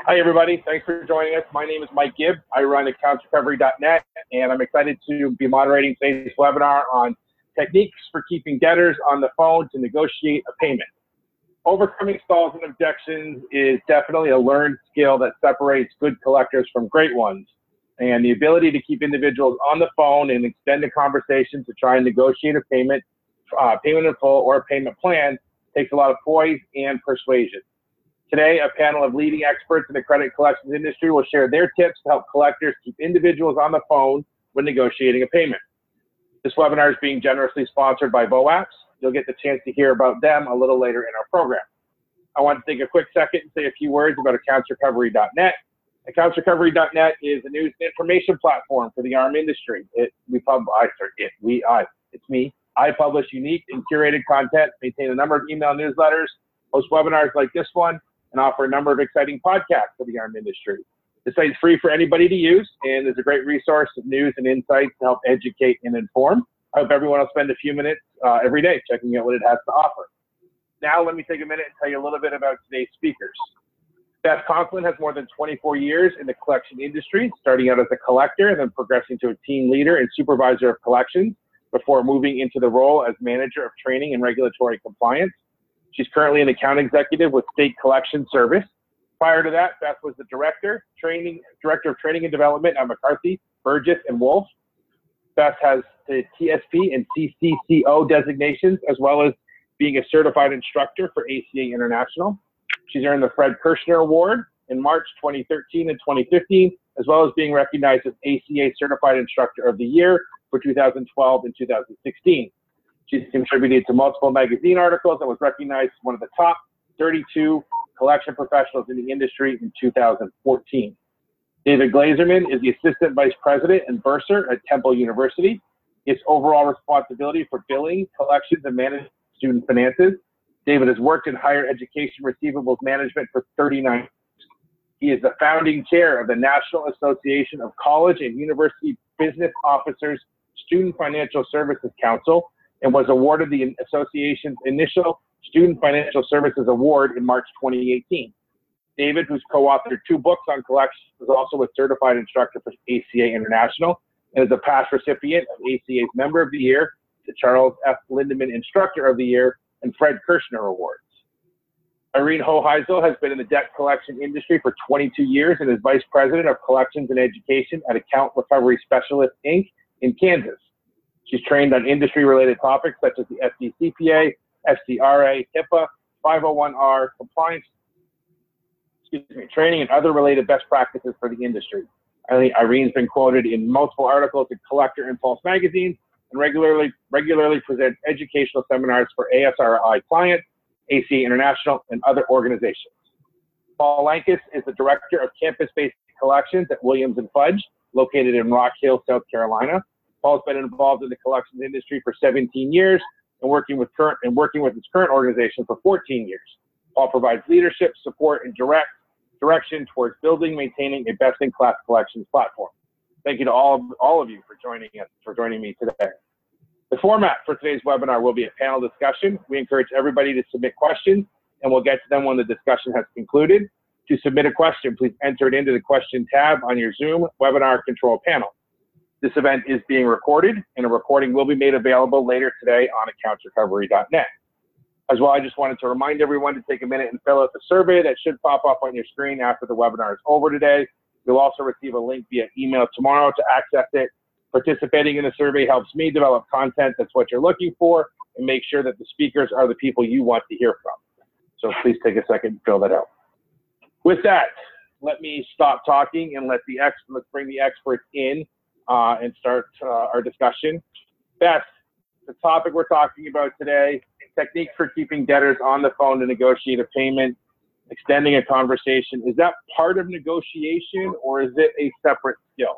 Hi, everybody. Thanks for joining us. My name is Mike Gibb. I run accountsrecovery.net, and I'm excited to be moderating today's webinar on techniques for keeping debtors on the phone to negotiate a payment. Overcoming stalls and objections is definitely a learned skill that separates good collectors from great ones. And the ability to keep individuals on the phone and extend a conversation to try and negotiate a payment, payment in full or a payment plan takes a lot of poise and persuasion. Today, a panel of leading experts in the credit collections industry will share their tips to help collectors keep individuals on the phone when negotiating a payment. This webinar is being generously sponsored by VOAPS. You'll get the chance to hear about them a little later in our program. I want to take a quick second and say a few words about accountsrecovery.net. Accountsrecovery.net is a news and information platform for the ARM industry. I publish unique and curated content, maintain a number of email newsletters, host webinars like this one, and offer a number of exciting podcasts for the ARM industry. The site is free for anybody to use and is a great resource of news and insights to help educate and inform. I hope everyone will spend a few minutes every day checking out what it has to offer. Now, let me take a minute and tell you a little bit about today's speakers. Beth Conklin has more than 24 years in the collection industry, starting out as a collector and then progressing to a team leader and supervisor of collections before moving into the role as manager of training and regulatory compliance. She's currently an account executive with State Collection Service. Prior to that, Beth was the director of training and development at McCarthy, Burgess, and Wolf. Beth has the TSP and CCCO designations, as well as being a certified instructor for ACA International. She's earned the Fred Kirschner Award in March 2013 and 2015, as well as being recognized as ACA Certified Instructor of the Year for 2012 and 2016. She's contributed to multiple magazine articles and was recognized as one of the top 32 collection professionals in the industry in 2014. David Glazerman is the Assistant Vice President and Bursar at Temple University. He has overall responsibility for billing, collections, and managed student finances. David has worked in higher education receivables management for 39 years. He is the founding chair of the National Association of College and University Business Officers Student Financial Services Council and was awarded the association's initial Student Financial Services Award in March 2018. David, who's co-authored 2 books on collections, is also a certified instructor for ACA International and is a past recipient of ACA's Member of the Year, the Charles F. Lindemann Instructor of the Year, and Fred Kirschner Awards. Irene Hoheisel has been in the debt collection industry for 22 years and is Vice President of Collections and Education at Account Recovery Specialist, Inc. in Kansas. She's trained on industry-related topics such as the FDCPA, FCRA, HIPAA, 501R, compliance, training, and other related best practices for the industry. Irene's been quoted in multiple articles in Collector and Pulse magazines and regularly presents educational seminars for ASRI clients, ACA International, and other organizations. Paul Lankus is the Director of Campus-Based Collections at Williams & Fudge, located in Rock Hill, South Carolina. Paul's been involved in the collections industry for 17 years and working with his current organization for 14 years. Paul provides leadership, support, and direction towards building, maintaining a best-in-class collections platform. Thank you to all of you for joining me today. The format for today's webinar will be a panel discussion. We encourage everybody to submit questions, and we'll get to them when the discussion has concluded. To submit a question, please enter it into the question tab on your Zoom webinar control panel. This event is being recorded, and a recording will be made available later today on accountsrecovery.net. As well, I just wanted to remind everyone to take a minute and fill out the survey that should pop up on your screen after the webinar is over today. You'll also receive a link via email tomorrow to access it. Participating in the survey helps me develop content that's what you're looking for and make sure that the speakers are the people you want to hear from. So please take a second to fill that out. With that, let me stop talking and let's bring the experts in and start our discussion. Beth, the topic we're talking about today, techniques for keeping debtors on the phone to negotiate a payment, extending a conversation. Is that part of negotiation or is it a separate skill?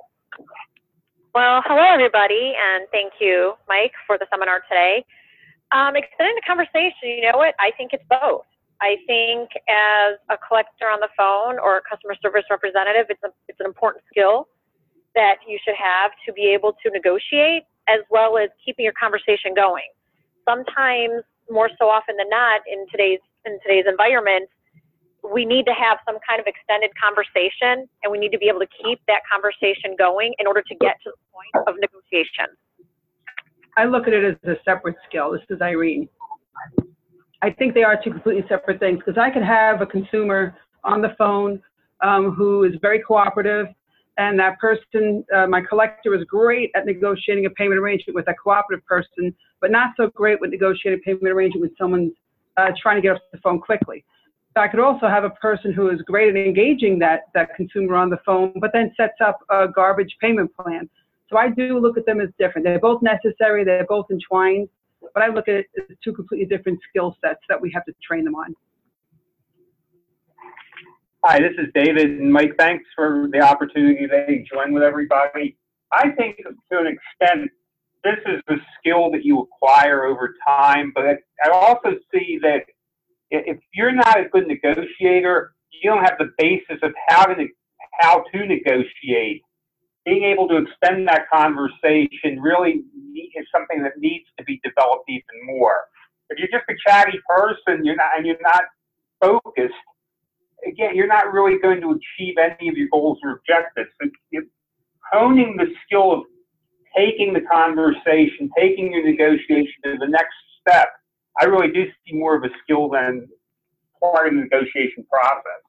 Well, hello everybody, and thank you, Mike, for the seminar today. Extending the conversation, you know what? I think it's both. I think as a collector on the phone or a customer service representative, it's an important skill that you should have to be able to negotiate as well as keeping your conversation going. Sometimes, more so often than not, in today's environment, we need to have some kind of extended conversation, and we need to be able to keep that conversation going in order to get to the point of negotiation. I look at it as a separate skill. This is Irene. I think they are two completely separate things, because I could have a consumer on the phone who is very cooperative, and that person, my collector, is great at negotiating a payment arrangement with a cooperative person, but not so great with negotiating a payment arrangement with someone trying to get off the phone quickly. So I could also have a person who is great at engaging that consumer on the phone, but then sets up a garbage payment plan. So I do look at them as different. They're both necessary, they're both entwined, but I look at it as two completely different skill sets that we have to train them on. Hi, this is David, and Mike, thanks for the opportunity to join with everybody. I think to an extent, this is a skill that you acquire over time, but I also see that if you're not a good negotiator, you don't have the basis of how to negotiate. Being able to extend that conversation really is something that needs to be developed even more. If you're just a chatty person, you're not focused, again, you're not really going to achieve any of your goals or objectives. So honing the skill of taking the conversation, taking your negotiation to the next step, I really do see more of a skill than part of the negotiation process.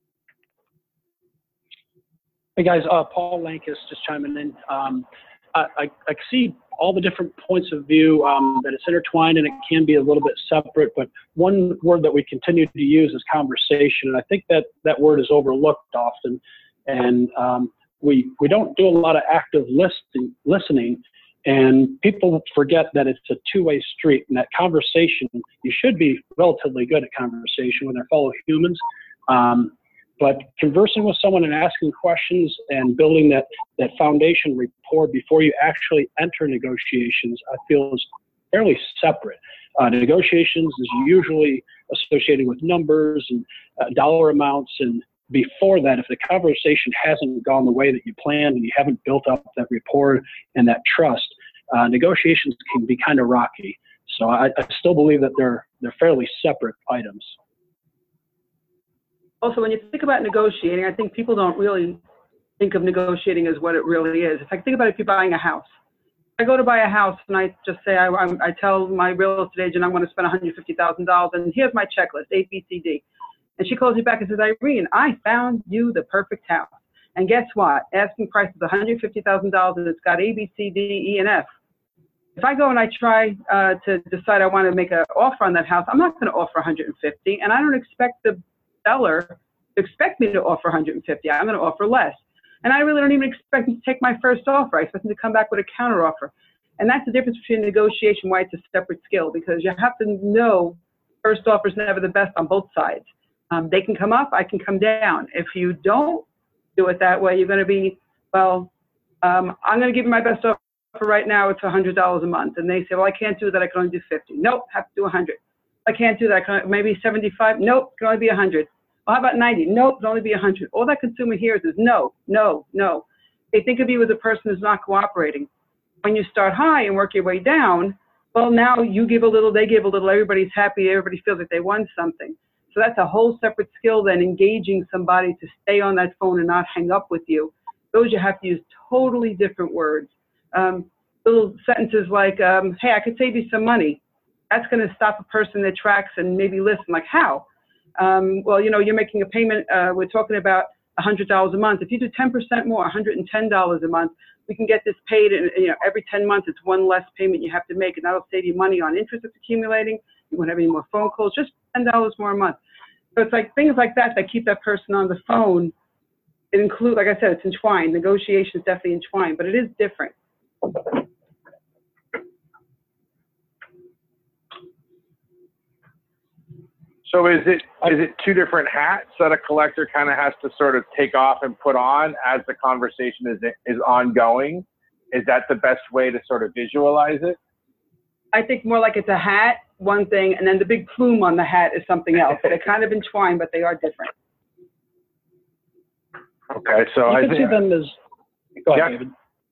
Hey guys, Paul Lankus just chiming in. I see all the different points of view, that it's intertwined and it can be a little bit separate, but one word that we continue to use is conversation, and I think that word is overlooked often, and we don't do a lot of active listening, and people forget that it's a two-way street, and that conversation, you should be relatively good at conversation with their fellow humans, but conversing with someone and asking questions and building that foundation rapport before you actually enter negotiations, I feel is fairly separate. Negotiations is usually associated with numbers and dollar amounts, and before that, if the conversation hasn't gone the way that you planned and you haven't built up that rapport and that trust, negotiations can be kind of rocky. So I still believe that they're fairly separate items. Also, when you think about negotiating, I think people don't really think of negotiating as what it really is. If I think about it, if you're buying a house, I go to buy a house and I just say, I tell my real estate agent I want to spend $150,000 and here's my checklist, A, B, C, D. And she calls me back and says, Irene, I found you the perfect house. And guess what? Asking price is $150,000 and it's got A, B, C, D, E, and F. If I go and I try to decide I want to make an offer on that house, I'm not going to offer $150, and I don't expect the seller to expect me to offer $150. I'm going to offer less. And I really don't even expect them to take my first offer. I expect them to come back with a counter offer. And that's the difference between negotiation, why it's a separate skill, because you have to know first offer is never the best on both sides. They can come up, I can come down. If you don't do it that way, you're going to be, well, I'm going to give you my best offer right now. It's $100 a month. And they say, well, I can't do that. I can only do 50. Nope, have to do 100. I can't do that. Maybe 75. Nope, can only be 100. Well, how about 90? Nope, it'll only be 100. All that consumer hears is no, no, no. They think of you as a person who's not cooperating. When you start high and work your way down, well, now you give a little, they give a little, everybody's happy, everybody feels like they won something. So that's a whole separate skill than engaging somebody to stay on that phone and not hang up with you. Those you have to use totally different words. Little sentences like, hey, I could save you some money. That's going to stop a person in their tracks and maybe listen, like, how? Well, you know, you're making a payment, we're talking about $100 a month. If you do 10% more, $110 a month, we can get this paid, and you know, every 10 months it's one less payment you have to make, and that'll save you money on interest that's accumulating. You won't have any more phone calls, just $10 more a month. So it's like things like that that keep that person on the phone. It includes, like I said, it's entwined. Negotiation is definitely entwined, but it is different. So is it two different hats that a collector kind of has to sort of take off and put on as the conversation is ongoing? Is that the best way to sort of visualize it? I think more like it's a hat, one thing, and then the big plume on the hat is something else. They're kind of entwined, but they are different. Okay, so you can see them as. Go ahead, David.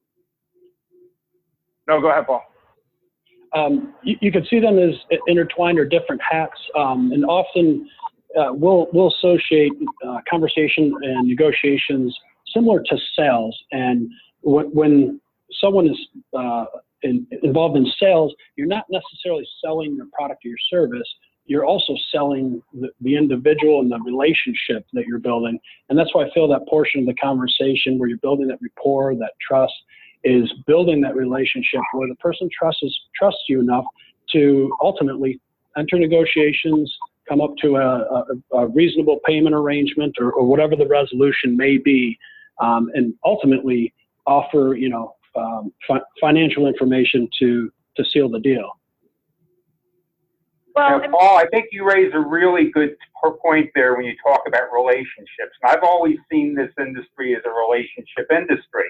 No, go ahead, Paul. You can see them as intertwined or different hats, and often we'll associate conversation and negotiations similar to sales. And when someone is involved in sales, you're not necessarily selling your product or your service. You're also selling the individual and the relationship that you're building. And that's why I feel that portion of the conversation where you're building that rapport, that trust, is building that relationship where the person trusts you enough to ultimately enter negotiations, come up to a reasonable payment arrangement or whatever the resolution may be, and ultimately offer, financial information to seal the deal. Well, Now, Paul, I think you raise a really good point there when you talk about relationships. And I've always seen this industry as a relationship industry.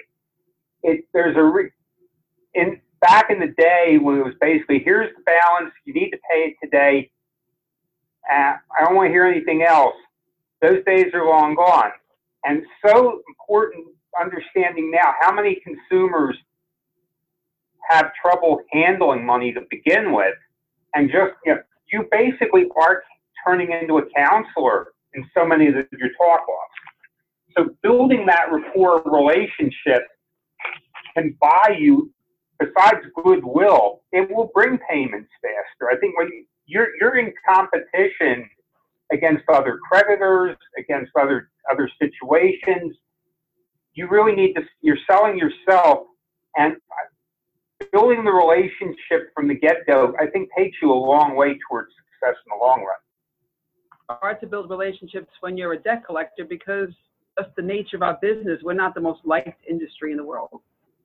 Back in the day when it was basically, here's the balance, you need to pay it today, I don't want to hear anything else. Those days are long gone. And so important understanding now how many consumers have trouble handling money to begin with. And just, you basically are turning into a counselor in so many of your talk-offs. So building that rapport relationship can buy you, besides goodwill, it will bring payments faster. I think when you're in competition against other creditors, against other situations, you really need to, you're selling yourself, and building the relationship from the get-go, I think, takes you a long way towards success in the long run. It's hard to build relationships when you're a debt collector because that's the nature of our business. We're not the most liked industry in the world.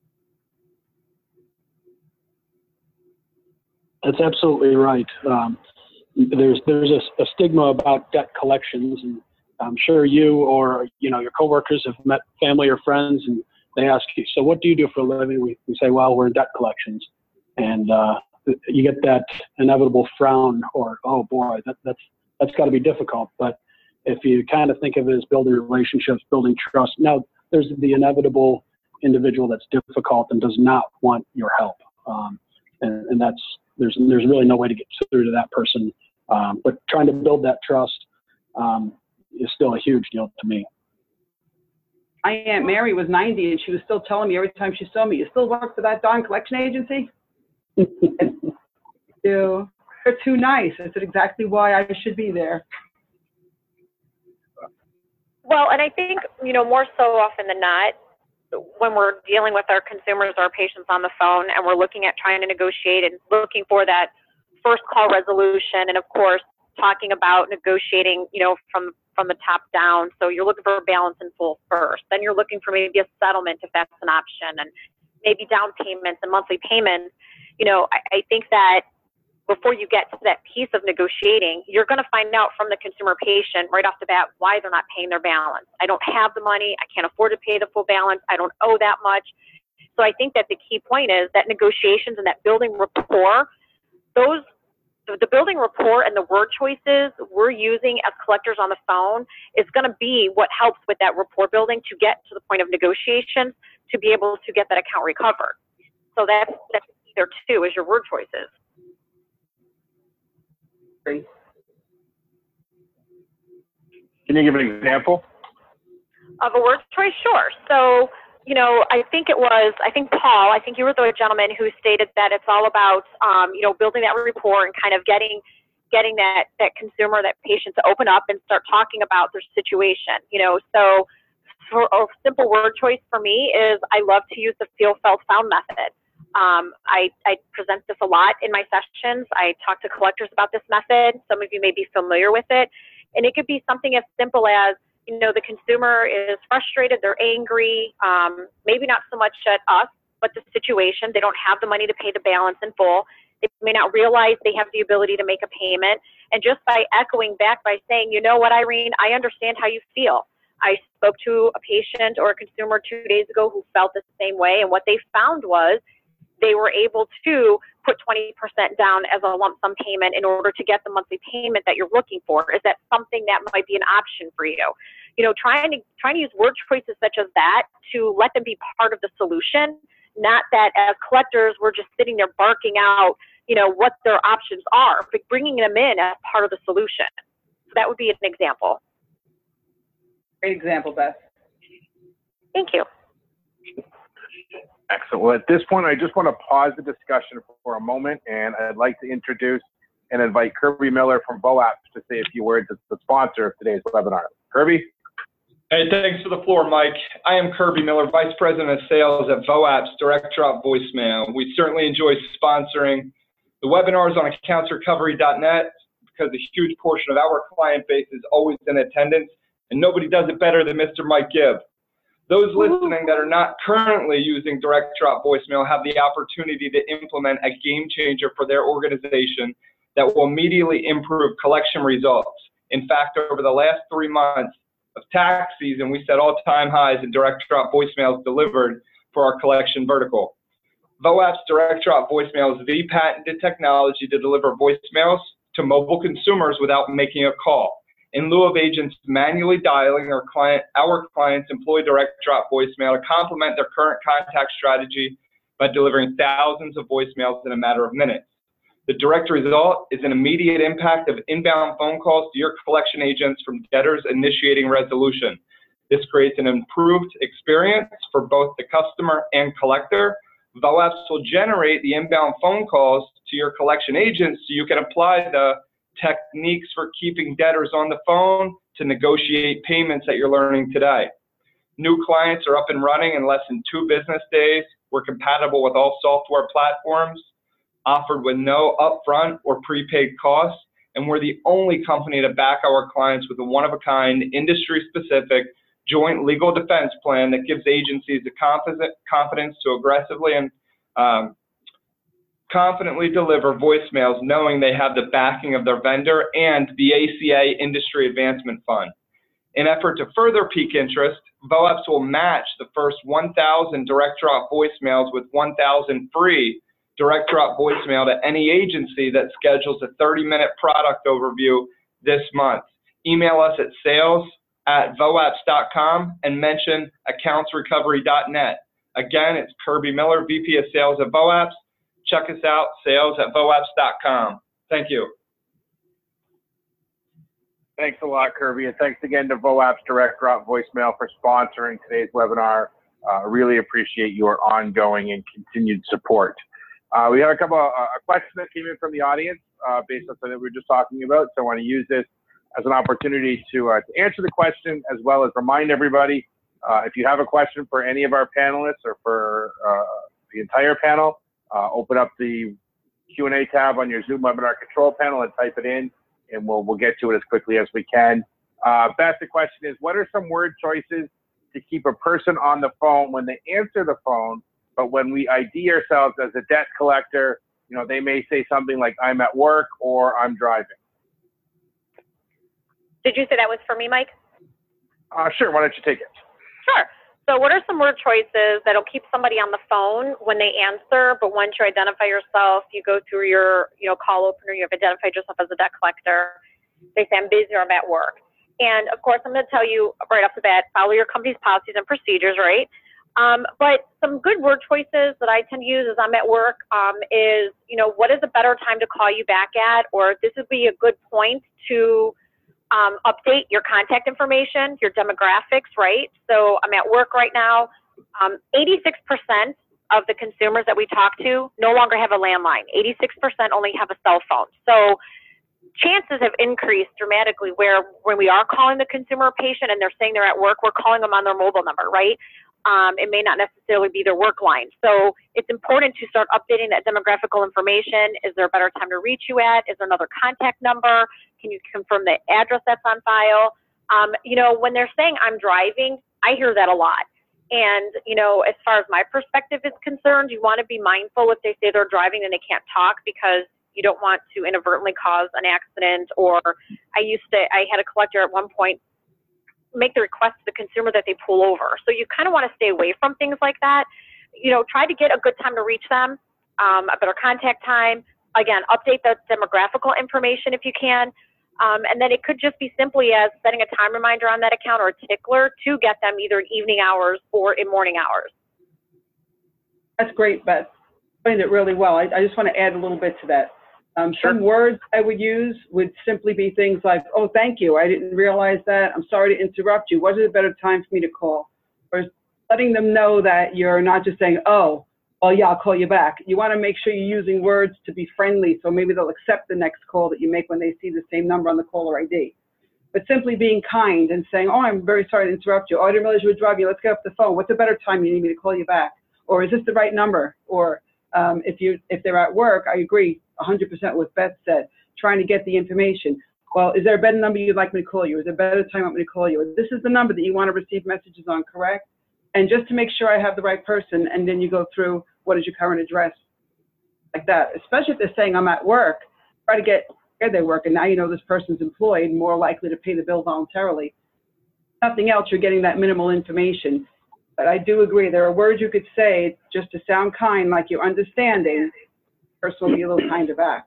That's absolutely right. There's a stigma about debt collections, and I'm sure you or your coworkers have met family or friends, and they ask you, "So what do you do for a living?" We say, "Well, we're in debt collections," and you get that inevitable frown, or "Oh boy, that's got to be difficult." But if you kind of think of it as building relationships, building trust, now there's the inevitable individual that's difficult and does not want your help, and that's. There's really no way to get through to that person, but trying to build that trust is still a huge deal to me. My Aunt Mary was 90 and she was still telling me every time she saw me, "You still work for that darn collection agency?" They're too nice. I said, exactly why I should be there. Well, and I think, more so often than not, when we're dealing with our consumers or our patients on the phone and we're looking at trying to negotiate and looking for that first call resolution, and of course talking about negotiating, from the top down. So you're looking for a balance in full first, then you're looking for maybe a settlement if that's an option, and maybe down payments and monthly payments. I think that before you get to that piece of negotiating, you're going to find out from the consumer patient right off the bat why they're not paying their balance. I don't have the money. I can't afford to pay the full balance. I don't owe that much. So I think that the key point is that negotiations and that building rapport, the building rapport and the word choices we're using as collectors on the phone is going to be what helps with that rapport building to get to the point of negotiation to be able to get that account recovered. So that's there too, is your word choices. Can you give an example? Of a word choice? Sure. So, I think Paul, you were the gentleman who stated that it's all about, building that rapport and kind of getting that consumer, that patient to open up and start talking about their situation. So for a simple word choice for me is I love to use the feel, felt, found method. I present this a lot in my sessions. I talk to collectors about this method. Some of you may be familiar with it. And it could be something as simple as, the consumer is frustrated, they're angry, maybe not so much at us, but the situation. They don't have the money to pay the balance in full. They may not realize they have the ability to make a payment. And just by echoing back by saying, "You know what, Irene, I understand how you feel. I spoke to a patient or a consumer 2 days ago who felt the same way. And what they found was they were able to put 20% down as a lump sum payment in order to get the monthly payment that you're looking for. Is that something that might be an option for you?" Trying to use word choices such as that to let them be part of the solution, not that as collectors we're just sitting there barking out, what their options are, but bringing them in as part of the solution. So that would be an example. Great example, Beth. Thank you. Excellent. Well, at this point, I just want to pause the discussion for a moment, and I'd like to introduce and invite Kirby Miller from VOAPS to say a few words as the sponsor of today's webinar. Kirby? Hey, thanks for the floor, Mike. I am Kirby Miller, Vice President of Sales at VOAPS Direct Drop Voicemail. We certainly enjoy sponsoring the webinars on accountsrecovery.net because a huge portion of our client base is always in attendance, and nobody does it better than Mr. Mike Gibb. Those listening that are not currently using Direct Drop Voicemail have the opportunity to implement a game changer for their organization that will immediately improve collection results. In fact, over the last 3 months of tax season, we set all-time highs in Direct Drop Voicemails delivered for our collection vertical. VOAPS Direct Drop Voicemail is the patented technology to deliver voicemails to mobile consumers without making a call. In lieu of agents manually dialing, our clients employ Direct Drop Voicemail to complement their current contact strategy by delivering thousands of voicemails in a matter of minutes. The direct result is an immediate impact of inbound phone calls to your collection agents from debtors initiating resolution. This creates an improved experience for both the customer and collector. VOAPS will generate the inbound phone calls to your collection agents so you can apply the techniques for keeping debtors on the phone to negotiate payments that you're learning today. New clients are up and running in less than 2 business days. We're compatible with all software platforms, offered with no upfront or prepaid costs, and we're the only company to back our clients with a one-of-a-kind, industry-specific joint legal defense plan that gives agencies the confidence to aggressively and confidently deliver voicemails knowing they have the backing of their vendor and the ACA Industry Advancement Fund. In an effort to further pique interest, VOAPS will match the first 1,000 direct drop voicemails with 1,000 free direct drop voicemail to any agency that schedules a 30-minute product overview this month. Email us at sales@voaps.com and mention accountsrecovery.net. Again, it's Kirby Miller, VP of Sales at VOAPS. Check us out, sales@voaps.com. Thank you. Thanks a lot, Kirby, and thanks again to VOAPS Direct Drop Voicemail for sponsoring today's webinar. Really appreciate your ongoing and continued support. We have a couple of questions that came in from the audience based on something we were just talking about, so I want to use this as an opportunity to answer the question as well as remind everybody, if you have a question for any of our panelists or for the entire panel, open up the Q&A tab on your Zoom webinar control panel and type it in, and we'll get to it as quickly as we can. Beth, the question is, what are some word choices to keep a person on the phone when they answer the phone, but when we ID ourselves as a debt collector, you know, they may say something like, I'm at work or I'm driving? Did you say that was for me, Mike? Sure, why don't you take it? Sure. So what are some word choices that'll keep somebody on the phone when they answer, but once you identify yourself, you go through your call opener, you have identified yourself as a debt collector, they say I'm busy or I'm at work. And of course, I'm going to tell you right off the bat, follow your company's policies and procedures, right? But some good word choices that I tend to use as I'm at work is, what is a better time to call you back at, or this would be a good point to update your contact information, your demographics, right? So I'm at work right now. 86% of the consumers that we talk to no longer have a landline. 86% only have a cell phone. So chances have increased dramatically where when we are calling the consumer or patient and they're saying they're at work, we're calling them on their mobile number, right? It may not necessarily be their work line. So it's important to start updating that demographical information. Is there a better time to reach you at? Is there another contact number? Can you confirm the address that's on file? When they're saying I'm driving, I hear that a lot. And, as far as my perspective is concerned, you want to be mindful if they say they're driving and they can't talk because you don't want to inadvertently cause an accident. Or I had a collector at one point make the request to the consumer that they pull over. So you kind of want to stay away from things like that. Try to get a good time to reach them, a better contact time. Again, update the demographical information if you can. And then it could just be simply as setting a time reminder on that account or a tickler to get them either in evening hours or in morning hours. That's great, Beth. Explained it really well. I just want to add a little bit to that. Some words I would use would simply be things like, oh, thank you, I didn't realize that, I'm sorry to interrupt you, was it a better time for me to call? Or letting them know that you're not just saying, oh, well, yeah, I'll call you back. You want to make sure you're using words to be friendly, so maybe they'll accept the next call that you make when they see the same number on the caller ID. But simply being kind and saying, oh, I'm very sorry to interrupt you. Oh, I didn't realize you were driving. Let's get off the phone. What's a better time you need me to call you back? Or is this the right number? Or if they're at work, I agree 100% what Beth said, trying to get the information. Well, is there a better number you'd like me to call you? Is there a better time you want me to call you? This is the number that you want to receive messages on, correct? And just to make sure I have the right person, and then you go through, what is your current address? Like that, especially if they're saying I'm at work, try to get where they work, and now you know this person's employed, more likely to pay the bill voluntarily. Nothing else, you're getting that minimal information. But I do agree, there are words you could say just to sound kind, like you're understanding, the person will be a little kinder back.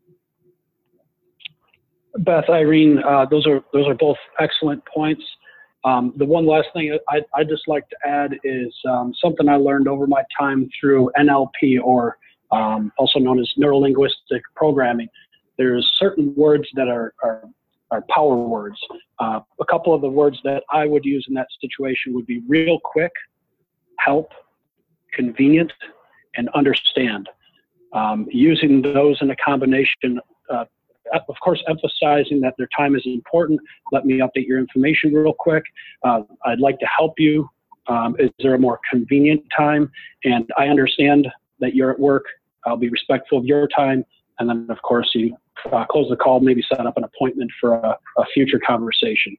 Beth, Irene, those are both excellent points. The one last thing I'd just like to add is something I learned over my time through NLP, or also known as neuro-linguistic programming. There's certain words that are power words. A couple of the words that I would use in that situation would be real quick, help, convenient, and understand. Using those in a combination, of course, emphasizing that their time is important. Let me update your information real quick. I'd like to help you. Is there a more convenient time? And I understand that you're at work. I'll be respectful of your time. And then, of course, you close the call, maybe set up an appointment for a future conversation.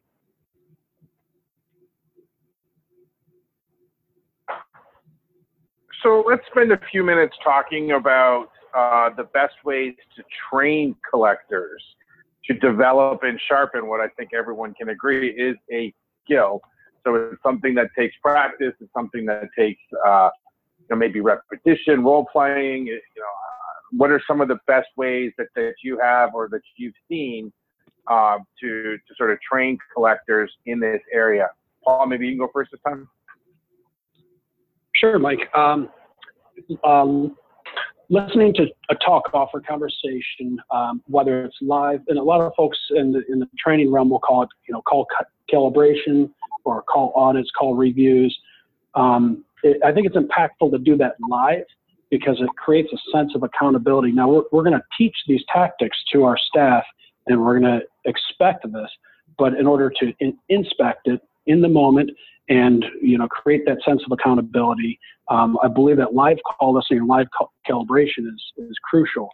So let's spend a few minutes talking about the best ways to train collectors to develop and sharpen what I think everyone can agree is a skill. So it's something that takes practice. It's something that takes maybe repetition, role playing. What are some of the best ways that you have or that you've seen to sort of train collectors in this area? Paul, maybe you can go first this time. Sure, Mike. Listening to a talk offer conversation, whether it's live, and a lot of folks in the training realm will call it, call calibration or call audits, call reviews. I think it's impactful to do that live because it creates a sense of accountability. Now we're going to teach these tactics to our staff, and we're going to expect this, but in order to inspect it in the moment and create that sense of accountability, I believe that live call listening and live calibration is crucial.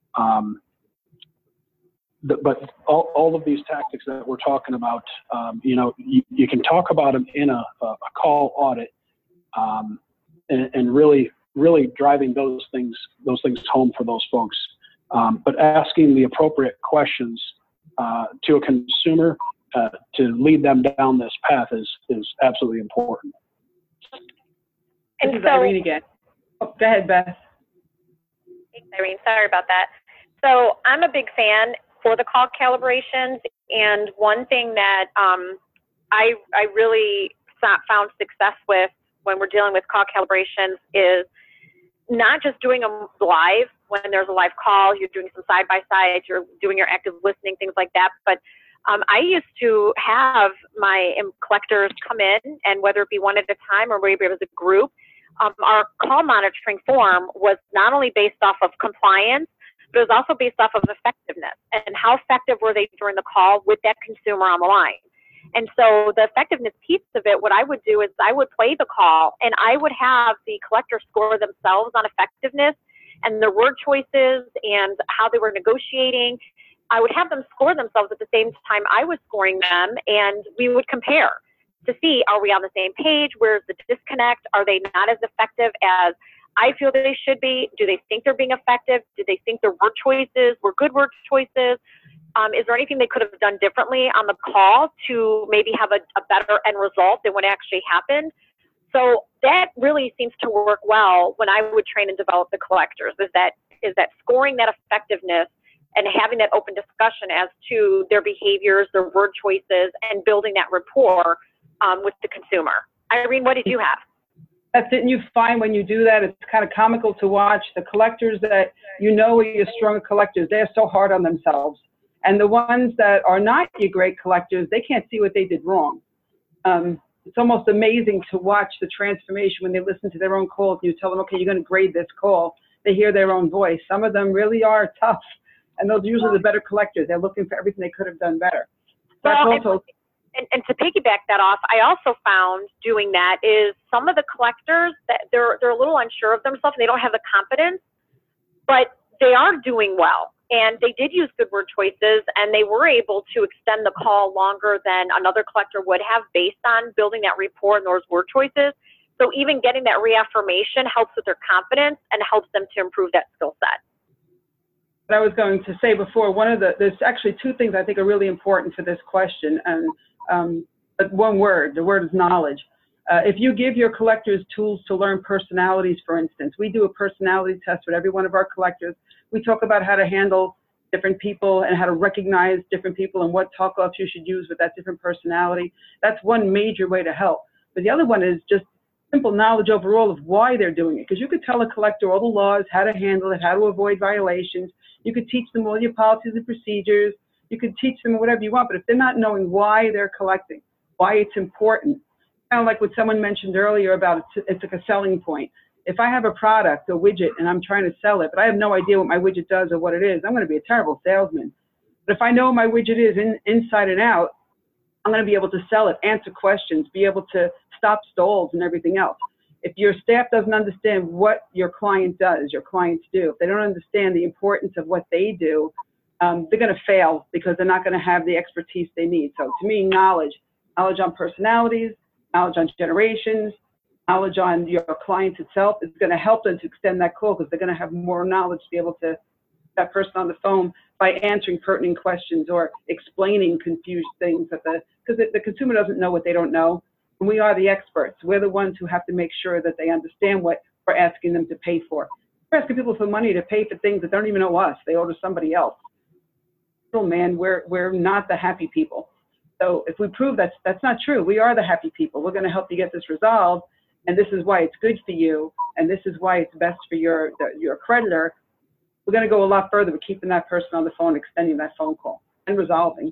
But all of these tactics that we're talking about, you can talk about them in a call audit, and really driving those things home for those folks. But asking the appropriate questions to a consumer to lead them down this path is absolutely important. This is Irene again. Oh, go ahead, Beth. Thanks, Irene. Sorry about that. So I'm a big fan for the call calibrations, and one thing that I really found success with when we're dealing with call calibrations is not just doing them live when there's a live call, you're doing some side-by-sides, you're doing your active listening, things like that, but I used to have my collectors come in, and whether it be one at a time or maybe it was a group, our call monitoring form was not only based off of compliance, but it was also based off of effectiveness and how effective were they during the call with that consumer on the line. And so the effectiveness piece of it, what I would do is I would play the call, and I would have the collector score themselves on effectiveness and their word choices and how they were negotiating. I would have them score themselves at the same time I was scoring them, and we would compare to see, are we on the same page? Where's the disconnect? Are they not as effective as I feel that they should be? Do they think they're being effective? Do they think their word choices were good word choices? Is there anything they could have done differently on the call to maybe have a better end result than what actually happened? So that really seems to work well when I would train and develop the collectors, is that scoring that effectiveness and having that open discussion as to their behaviors, their word choices, and building that rapport with the consumer. Irene, what did you have? Didn't you find when you do that, it's kind of comical to watch the collectors that you know are your stronger collectors. They're so hard on themselves. And the ones that are not your great collectors, they can't see what they did wrong. It's almost amazing to watch the transformation when they listen to their own calls and you tell them, okay, you're going to grade this call. They hear their own voice. Some of them really are tough, and those are usually the better collectors. They're looking for everything they could have done better. That's also. And to piggyback that off, I also found doing that is some of the collectors that they're a little unsure of themselves and they don't have the confidence, but they are doing well. And they did use good word choices and they were able to extend the call longer than another collector would have based on building that rapport and those word choices. So even getting that reaffirmation helps with their confidence and helps them to improve that skill set. What I was going to say before, there's actually two things I think are really important for this question. But one word, the word is knowledge. If you give your collectors tools to learn personalities, for instance, we do a personality test with every one of our collectors. We talk about how to handle different people and how to recognize different people and what talk-offs you should use with that different personality. That's one major way to help. But the other one is just simple knowledge overall of why they're doing it. Because you could tell a collector all the laws, how to handle it, how to avoid violations. You could teach them all your policies and procedures. You could teach them whatever you want, but if they're not knowing why they're collecting, why it's important, kind of like what someone mentioned earlier about it's like a selling point. If I have a product, a widget, and I'm trying to sell it, but I have no idea what my widget does or what it is, I'm going to be a terrible salesman. But if I know what my widget is inside and out, I'm going to be able to sell it, answer questions, be able to stop stalls and everything else. If your staff doesn't understand what your client does, your clients do, if they don't understand the importance of what they do, they're going to fail because they're not going to have the expertise they need. So to me, knowledge on personalities, knowledge on generations, knowledge on your clients itself is going to help them to extend that call because they're going to have more knowledge to be able to that person on the phone by answering pertinent questions or explaining confused things because the consumer doesn't know what they don't know. And we are the experts. We're the ones who have to make sure that they understand what we're asking them to pay for. We're asking people for money to pay for things that don't even know us. They owe to somebody else. Man, we're not the happy people. So if we prove that's not true, we are the happy people. We're going to help you get this resolved, and this is why it's good for you, and this is why it's best for your creditor. We're going to go a lot further with keeping that person on the phone, extending that phone call, and resolving.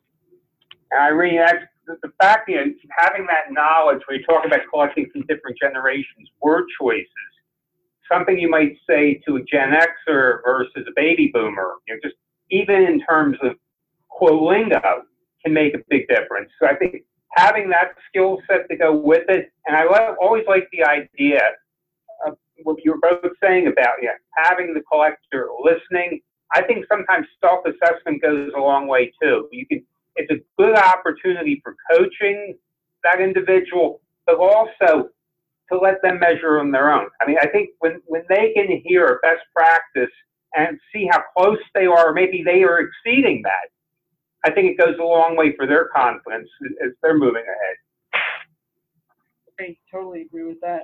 Irene, the fact is having that knowledge when you talk about collecting from different generations, word choices, something you might say to a Gen Xer versus a baby boomer, just even in terms of quote lingo can make a big difference. So I think having that skill set to go with it, and I always like the idea of what you were both saying about having the collector listening. I think sometimes self-assessment goes a long way too. It's a good opportunity for coaching that individual, but also to let them measure on their own. I mean, I think when they can hear a best practice and see how close they are, or maybe they are exceeding that, I think it goes a long way for their confidence as they're moving ahead. I totally agree with that.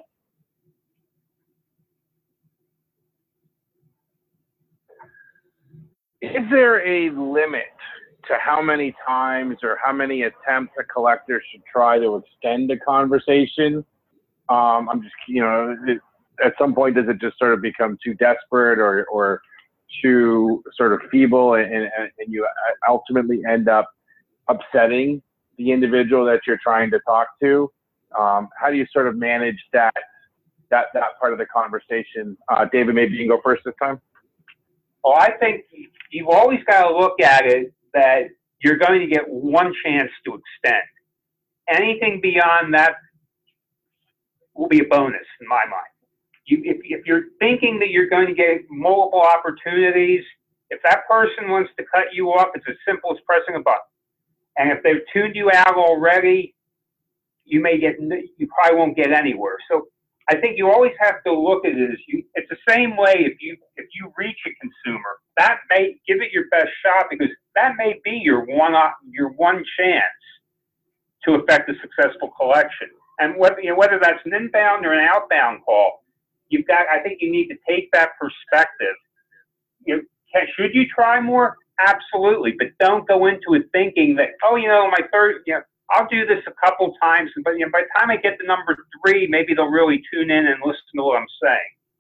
Is there a limit to how many times or how many attempts a collector should try to extend a conversation? I'm just, at some point, does it just sort of become too desperate or too sort of feeble and you ultimately end up upsetting the individual that you're trying to talk to? How do you sort of manage that part of the conversation? David, maybe you can go first this time. Well, I think you've always got to look at it that you're going to get one chance to extend. Anything beyond that will be a bonus in my mind. If you're thinking that you're going to get multiple opportunities, if that person wants to cut you off, it's as simple as pressing a button. And if they've tuned you out already, you probably won't get anywhere. So I think you always have to look at it as it's the same way if you reach a consumer, that may give it your best shot because that may be your one chance to affect a successful collection. And whether that's an inbound or an outbound call, I think you need to take that perspective. Should you try more? Absolutely, but don't go into it thinking that, my third, I'll do this a couple times, but by the time I get to number 3, maybe they'll really tune in and listen to what I'm saying.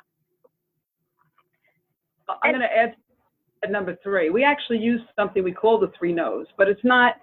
I'm going to add at number 3. We actually use something we call the 3 no's, but it's not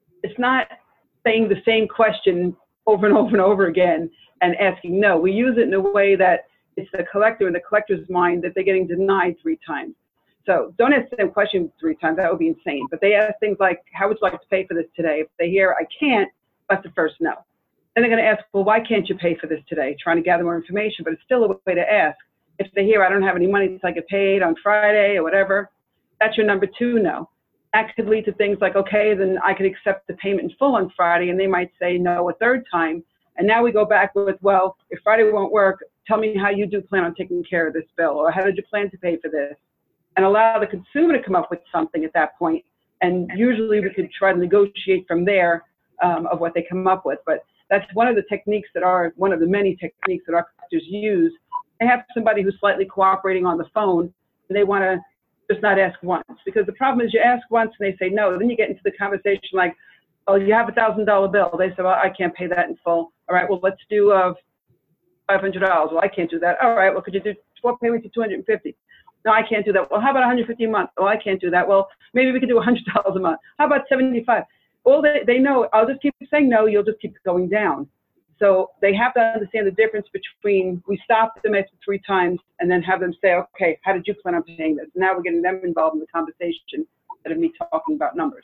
saying the same question over and over and over again and asking no. We use it in a way that it's the collector in the collector's mind that they're getting denied 3 times. So don't ask the same question 3 times. That would be insane. But they ask things like, how would you like to pay for this today? If they hear, I can't, that's the first no. Then they're going to ask, well, why can't you pay for this today? Trying to gather more information, but it's still a way to ask. If they hear, I don't have any money so I get paid on Friday or whatever, that's your number 2 no. That could lead to things like, okay, then I could accept the payment in full on Friday, and they might say no a 3rd time. And now we go back with, well, if Friday won't work, tell me how you do plan on taking care of this bill, or how did you plan to pay for this? And allow the consumer to come up with something at that point. And usually we could try to negotiate from there of what they come up with. But that's one of the techniques that are, one of the many techniques that our collectors use. They have somebody who's slightly cooperating on the phone, and they want to just not ask once. Because the problem is you ask once and they say no, then you get into the conversation like, oh, you have a $1,000 bill. They say, well, I can't pay that in full. All right, well, let's do $500. Well, I can't do that. All right, well, could you do 4 payments of $250? No, I can't do that. Well, how about $150 a month? Oh, I can't do that. Well, maybe we could do $100 a month. How about $75? Well, they know, I'll just keep saying no, you'll just keep going down. So they have to understand the difference between we stop them after 3 times and then have them say, okay, how did you plan on paying this? Now we're getting them involved in the conversation instead of me talking about numbers.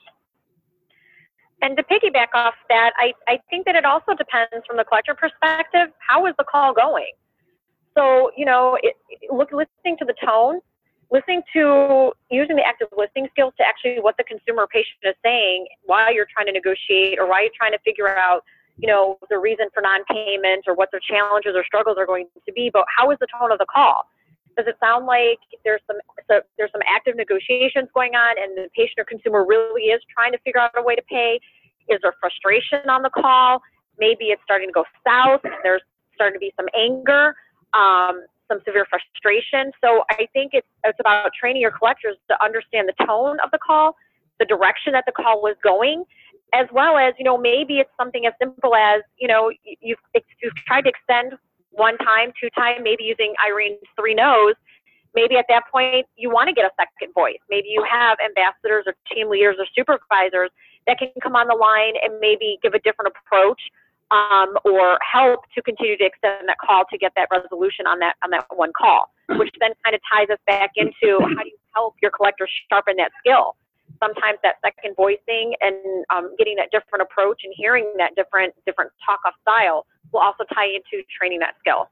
And to piggyback off that, I think that it also depends from the collector perspective, how is the call going? So, you know, listening to the tone, listening to using the active listening skills to actually what the consumer or patient is saying while you're trying to negotiate or while you're trying to figure out, you know, the reason for non-payment or what their challenges or struggles are going to be, but how is the tone of the call? Does it sound like there's some active negotiations going on and the patient or consumer really is trying to figure out a way to pay? Is there frustration on the call? Maybe it's starting to go south and there's starting to be some anger, some severe frustration. So I think it's about training your collectors to understand the tone of the call, the direction that the call was going, as well as, you know, maybe it's something as simple as, you know, you've tried to extend 1 time, 2 times, maybe using Irene's 3 no's. Maybe at that point you want to get a second voice. Maybe you have ambassadors or team leaders or supervisors that can come on the line and maybe give a different approach or help to continue to extend that call to get that resolution on that 1 call, which then kind of ties us back into how do you help your collectors sharpen that skill. Sometimes that second voicing and getting that different approach and hearing that different talk-off style will also tie into training that skill.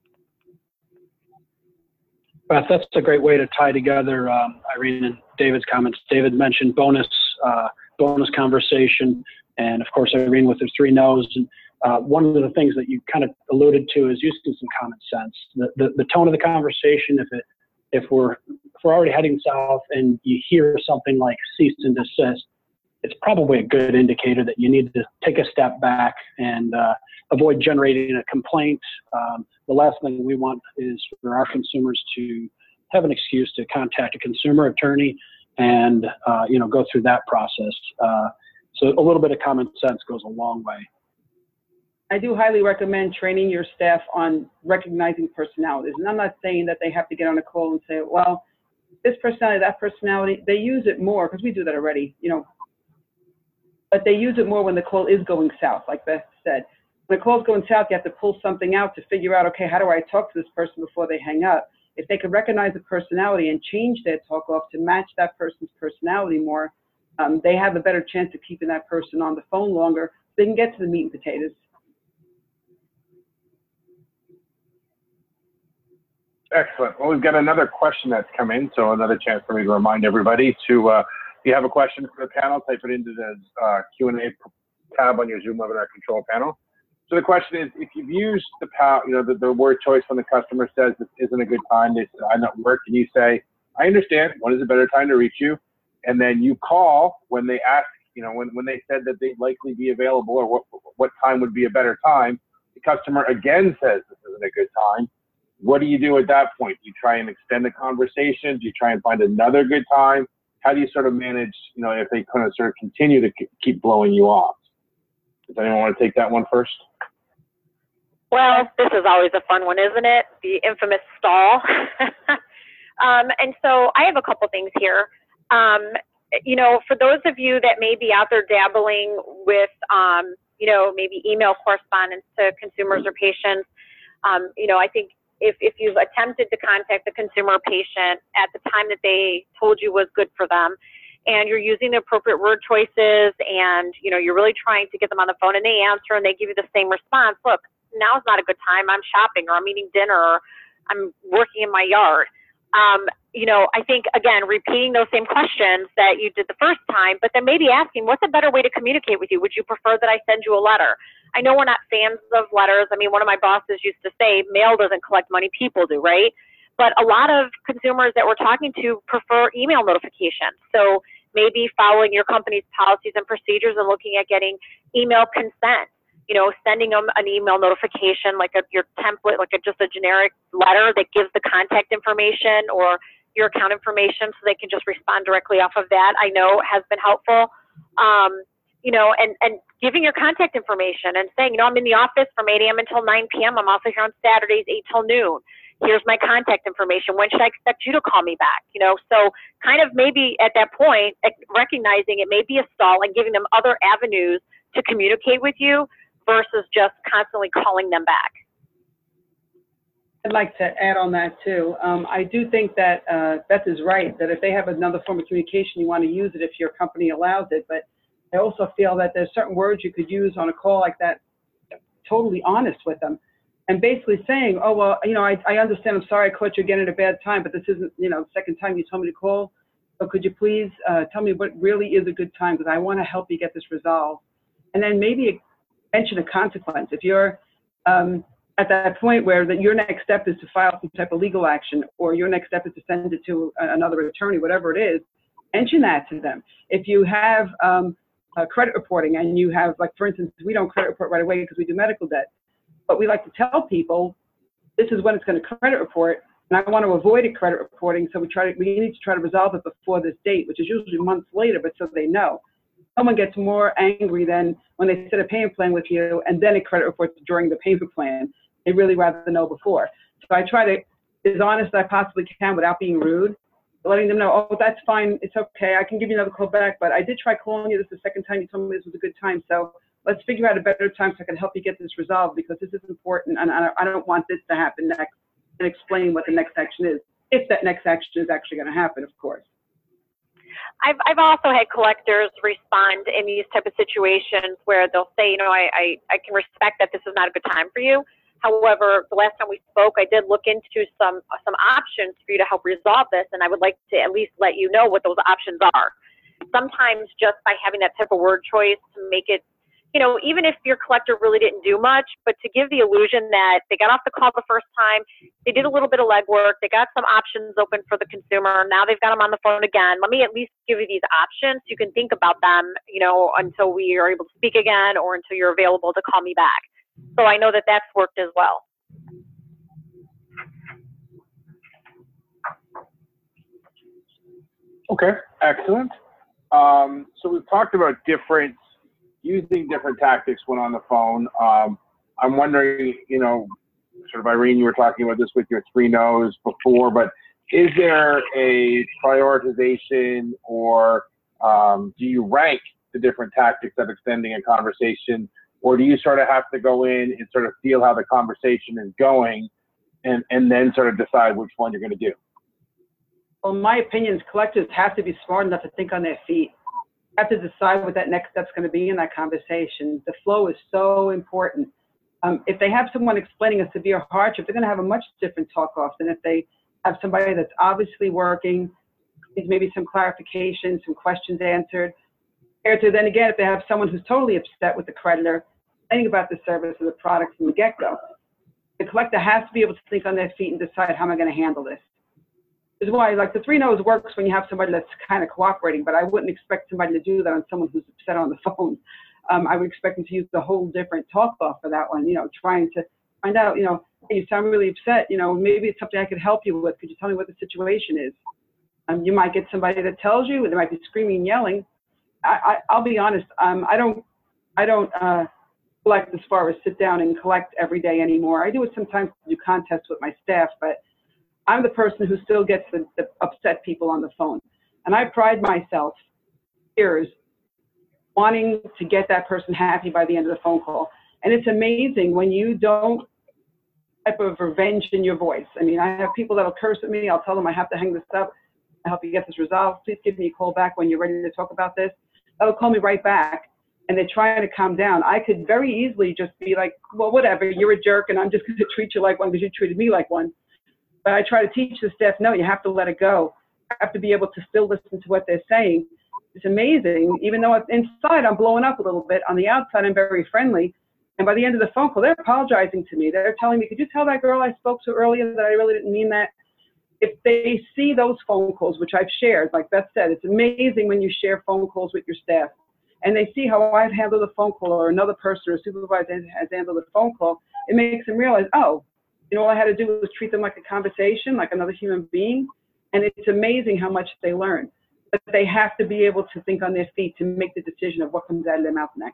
Beth, that's a great way to tie together Irene and David's comments. David mentioned bonus conversation, and of course Irene with her 3 no's. And one of the things that you kind of alluded to is using some common sense. The tone of the conversation, if we're already heading south and you hear something like cease and desist, it's probably a good indicator that you need to take a step back and avoid generating a complaint. The last thing we want is for our consumers to have an excuse to contact a consumer attorney and go through that process. So a little bit of common sense goes a long way. I do highly recommend training your staff on recognizing personalities. And I'm not saying that they have to get on a call and say, well, this personality, that personality, they use it more, because we do that already, but they use it more when the call is going south, like Beth said. When the call's going south, you have to pull something out to figure out, okay, how do I talk to this person before they hang up? If they can recognize the personality and change their talk off to match that person's personality more, they have a better chance of keeping that person on the phone longer so they can get to the meat and potatoes. Excellent. Well, we've got another question that's come in, so another chance for me to remind everybody to, if you have a question for the panel, type it into the Q&A tab on your Zoom webinar control panel. So the question is, if you've used the word choice when the customer says this isn't a good time, they say, I'm at work, and you say, I understand, when is a better time to reach you? And then you call when they ask, when they said that they'd likely be available or what time would be a better time, the customer again says this isn't a good time. What do you do at that point? Do you try and extend the conversation? Do you try and find another good time? How do you sort of manage, if they kind of sort of continue to keep blowing you off? Does anyone want to take that one first? Well, this is always a fun one, isn't it? The infamous stall. And so I have a couple things here. You know, for those of you that may be out there dabbling with, you know, maybe email correspondence to consumers or patients, you know, I think if you've attempted to contact the consumer or patient at the time that they told you was good for them, and you're using the appropriate word choices, and, you know, you're really trying to get them on the phone and they answer and they give you the same response, look, now's not a good time, I'm shopping, or I'm eating dinner, or I'm working in my yard. You know, I think, again, repeating those same questions that you did the first time, but then maybe asking, what's a better way to communicate with you? Would you prefer that I send you a letter? I know we're not fans of letters. I mean, one of my bosses used to say, mail doesn't collect money, people do, right? But a lot of consumers that we're talking to prefer email notifications. So maybe following your company's policies and procedures and looking at getting email consent. You know, sending them an email notification, like your template, like just a generic letter that gives the contact information or your account information so they can just respond directly off of that, I know has been helpful. You know, and giving your contact information and saying, you know, I'm in the office from 8 a.m. until 9 p.m. I'm also here on Saturdays, 8 till noon. Here's my contact information. When should I expect you to call me back? You know, so kind of maybe at that point, recognizing it may be a stall and giving them other avenues to communicate with you versus just constantly calling them back. I'd like to add on that too. I do think that Beth is right, that if they have another form of communication, you want to use it if your company allows it. But I also feel that there's certain words you could use on a call like that, totally honest with them. And basically saying, oh, well, you know, I understand, I'm sorry I caught you again at a bad time, but this isn't, you know, the second time you told me to call. So could you please tell me what really is a good time, because I want to help you get this resolved. And then maybe mention a consequence. If you're at that point where your next step is to file some type of legal action, or your next step is to send it to another attorney, whatever it is, mention that to them. If you have credit reporting and you have, like, for instance, we don't credit report right away because we do medical debt, but we like to tell people this is when it's going to credit report, and I want to avoid a credit reporting, so we need to try to resolve it before this date, which is usually months later, but so they know. Someone gets more angry than when they set a payment plan with you and then a credit report during the payment plan. They really rather know before. So I try to be as honest as I possibly can without being rude, letting them know, oh, that's fine, it's okay, I can give you another call back, but I did try calling you this the second time you told me this was a good time, so let's figure out a better time so I can help you get this resolved, because this is important and I don't want this to happen next, and explain what the next action is, if that next action is actually going to happen, of course. I've also had collectors respond in these type of situations where they'll say, you know, I can respect that this is not a good time for you. However, the last time we spoke, I did look into some options for you to help resolve this, and I would like to at least let you know what those options are. Sometimes just by having that type of word choice to make it, you know, even if your collector really didn't do much, but to give the illusion that they got off the call the first time, they did a little bit of legwork, they got some options open for the consumer, now they've got them on the phone again. Let me at least give you these options. You can think about them, you know, until we are able to speak again or until you're available to call me back. So I know that that's worked as well. Okay, excellent. So we've talked about using different tactics when on the phone. I'm wondering, you know, sort of Irene, you were talking about this with your 3 no's before, but is there a prioritization, or do you rank the different tactics of extending a conversation, or do you sort of have to go in and sort of feel how the conversation is going and then sort of decide which one you're going to do? Well, in my opinion, collectors have to be smart enough to think on their feet. Have to decide what that next step's going to be in that conversation. The flow is so important. If they have someone explaining a severe hardship, they're going to have a much different talk-off than if they have somebody that's obviously working, needs maybe some clarification, some questions answered. Or to then again, if they have someone who's totally upset with the creditor, thinking about the service or the product from the get-go, the collector has to be able to think on their feet and decide, how am I going to handle this? This is why, like, the 3 no's works when you have somebody that's kind of cooperating, but I wouldn't expect somebody to do that on someone who's upset on the phone. I would expect them to use the whole different talk-off for that one, you know, trying to find out, you know, hey, you sound really upset, you know, maybe it's something I could help you with. Could you tell me what the situation is? You might get somebody that tells you, they might be screaming and yelling. I'll be honest, I don't collect as far as sit down and collect every day anymore. I do it sometimes to do contests with my staff, but I'm the person who still gets the upset people on the phone. And I pride myself years wanting to get that person happy by the end of the phone call. And it's amazing when you don't type of revenge in your voice. I mean, I have people that'll curse at me. I'll tell them I have to hang this up. I help you get this resolved. Please give me a call back when you're ready to talk about this. They'll call me right back, and they're trying to calm down. I could very easily just be like, well, whatever, you're a jerk, and I'm just going to treat you like one because you treated me like one. But I try to teach the staff, no, you have to let it go. You have to be able to still listen to what they're saying. It's amazing. Even though inside I'm blowing up a little bit, on the outside I'm very friendly. And by the end of the phone call, they're apologizing to me. They're telling me, could you tell that girl I spoke to earlier that I really didn't mean that? If they see those phone calls, which I've shared, like Beth said, it's amazing when you share phone calls with your staff. And they see how I've handled a phone call or another person or a supervisor has handled a phone call. It makes them realize, oh, you know, all I had to do was treat them like a conversation, like another human being. And it's amazing how much they learn. But they have to be able to think on their feet to make the decision of what comes out of their mouth next.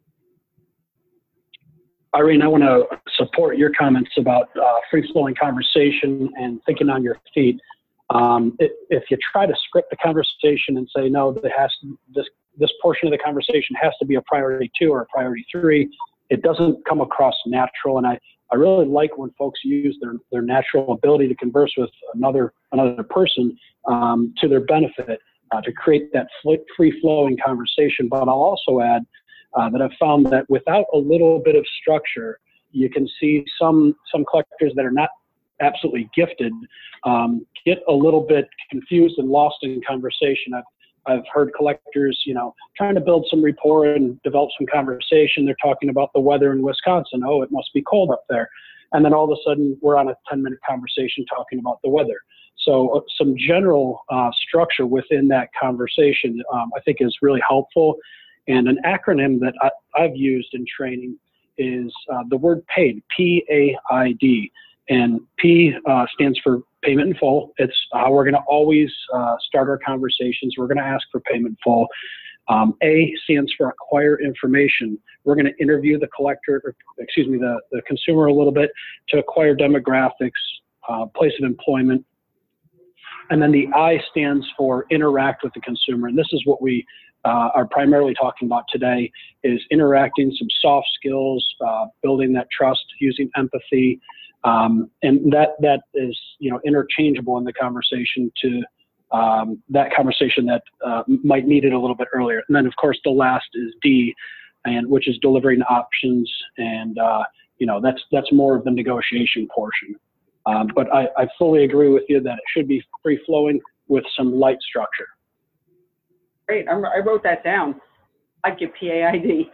Irene, I want to support your comments about free-flowing conversation and thinking on your feet. If you try to script the conversation and say, no, this portion of the conversation has to be a priority 2 or a priority 3, it doesn't come across natural. And I really like when folks use their natural ability to converse with another person to their benefit to create that free-flowing conversation. But I'll also add that I've found that without a little bit of structure, you can see some collectors that are not absolutely gifted get a little bit confused and lost in conversation. I've heard collectors, trying to build some rapport and develop some conversation. They're talking about the weather in Wisconsin. Oh, it must be cold up there. And then all of a sudden we're on a 10-minute conversation talking about the weather. So some general structure within that conversation, I think is really helpful. And an acronym that I've used in training is the word PAID, P-A-I-D. And P stands for payment in full. It's how we're going to always start our conversations. We're going to ask for payment in full. A stands for acquire information. We're going to interview the the consumer a little bit to acquire demographics, place of employment. And then the I stands for interact with the consumer. And this is what we are primarily talking about today, is interacting, some soft skills, building that trust, using empathy. And that is, interchangeable in the conversation to that conversation that might need it a little bit earlier. And then, of course, the last is D, which is delivering options. And, that's more of the negotiation portion. But I fully agree with you that it should be free-flowing with some light structure. Great. I wrote that down. I give PAID.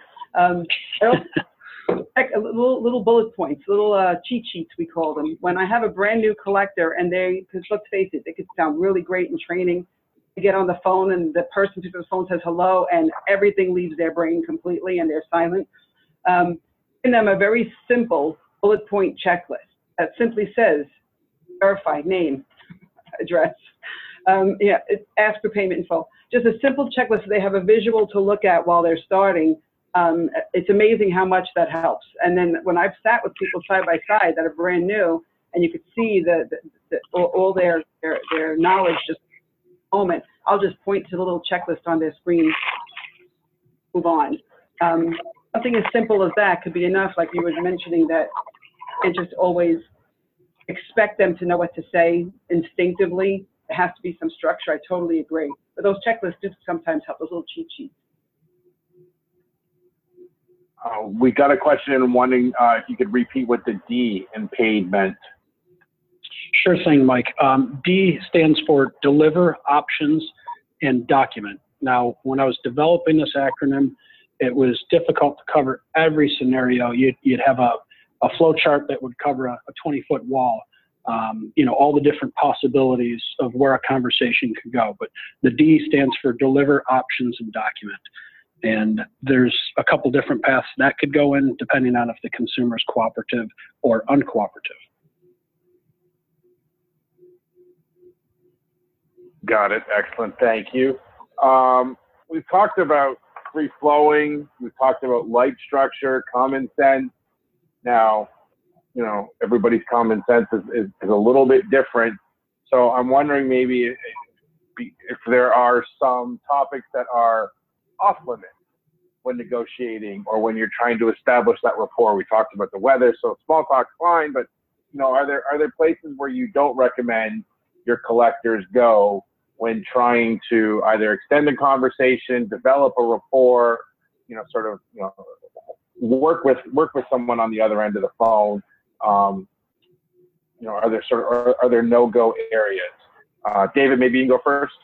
Little bullet points, little cheat sheets, we call them. When I have a brand new collector and because let's face it, they could sound really great in training. They get on the phone and the person to the phone says hello and everything leaves their brain completely and they're silent. In them a very simple bullet point checklist that simply says verify name, address, ask for payment info. Just a simple checklist so they have a visual to look at while they're starting. It's amazing how much that helps. And then when I've sat with people side by side that are brand new, and you could see all their knowledge just in a moment, I'll just point to the little checklist on their screen, move on. Something as simple as that could be enough, like you were mentioning, that and just always expect them to know what to say instinctively. There has to be some structure. I totally agree. But those checklists do sometimes help, those little cheat sheets. We got a question wanting if you could repeat what the D in PAID meant. Sure thing, Mike. D stands for deliver, options, and document. Now, when I was developing this acronym, it was difficult to cover every scenario. You'd have a flow chart that would cover a 20-foot wall. All the different possibilities of where a conversation could go. But the D stands for deliver, options, and document. And there's a couple different paths that could go in depending on if the consumer is cooperative or uncooperative. Got it. Excellent. Thank you. We've talked about free flowing. We talked about light structure, common sense. Now, you know, everybody's common sense is a little bit different. So I'm wondering maybe if there are some topics that are off limits when negotiating or when you're trying to establish that rapport. We talked about the weather, so small talk's fine, but you know, are there places where you don't recommend your collectors go when trying to either extend the conversation, develop a rapport, you know, sort of, you know, work with someone on the other end of the phone? You know, are there no-go areas? David, maybe you can go first.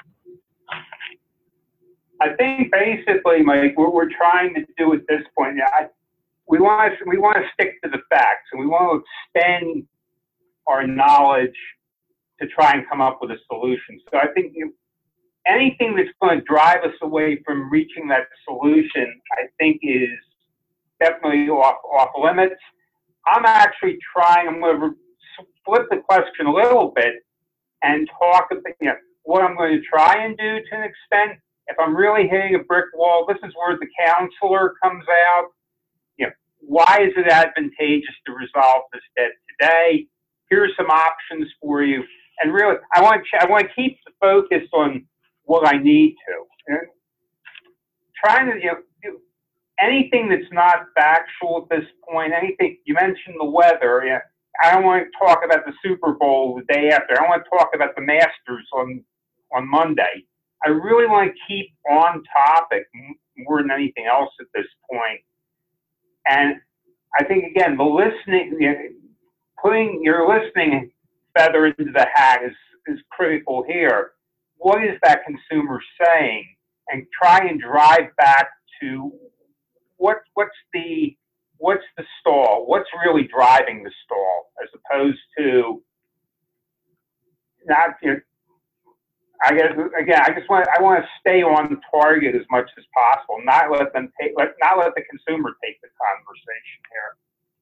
I think basically, Mike, what we're trying to do at this point, we want to stick to the facts, and we want to extend our knowledge to try and come up with a solution. So I think anything that's going to drive us away from reaching that solution, I think is definitely off limits. I'm going to flip the question a little bit and talk about, you know, what I'm going to try and do to an extent. If I'm really hitting a brick wall, this is where the counselor comes out. You know, why is it advantageous to resolve this debt today? Here's some options for you. And really, I want to keep the focus on what I need to. And trying to, you know, anything that's not factual at this point, anything, you mentioned the weather. You know, I don't want to talk about the Super Bowl the day after. I don't want to talk about the Masters on Monday. I really want to keep on topic more than anything else at this point. And I think, again, the listening, you know, putting your listening feather into the hat is critical here. What is that consumer saying? And try and drive back to what's the stall? What's really driving the stall, as opposed to not, you know, I guess, again, I want to stay on target as much as possible. Not let the consumer take the conversation here.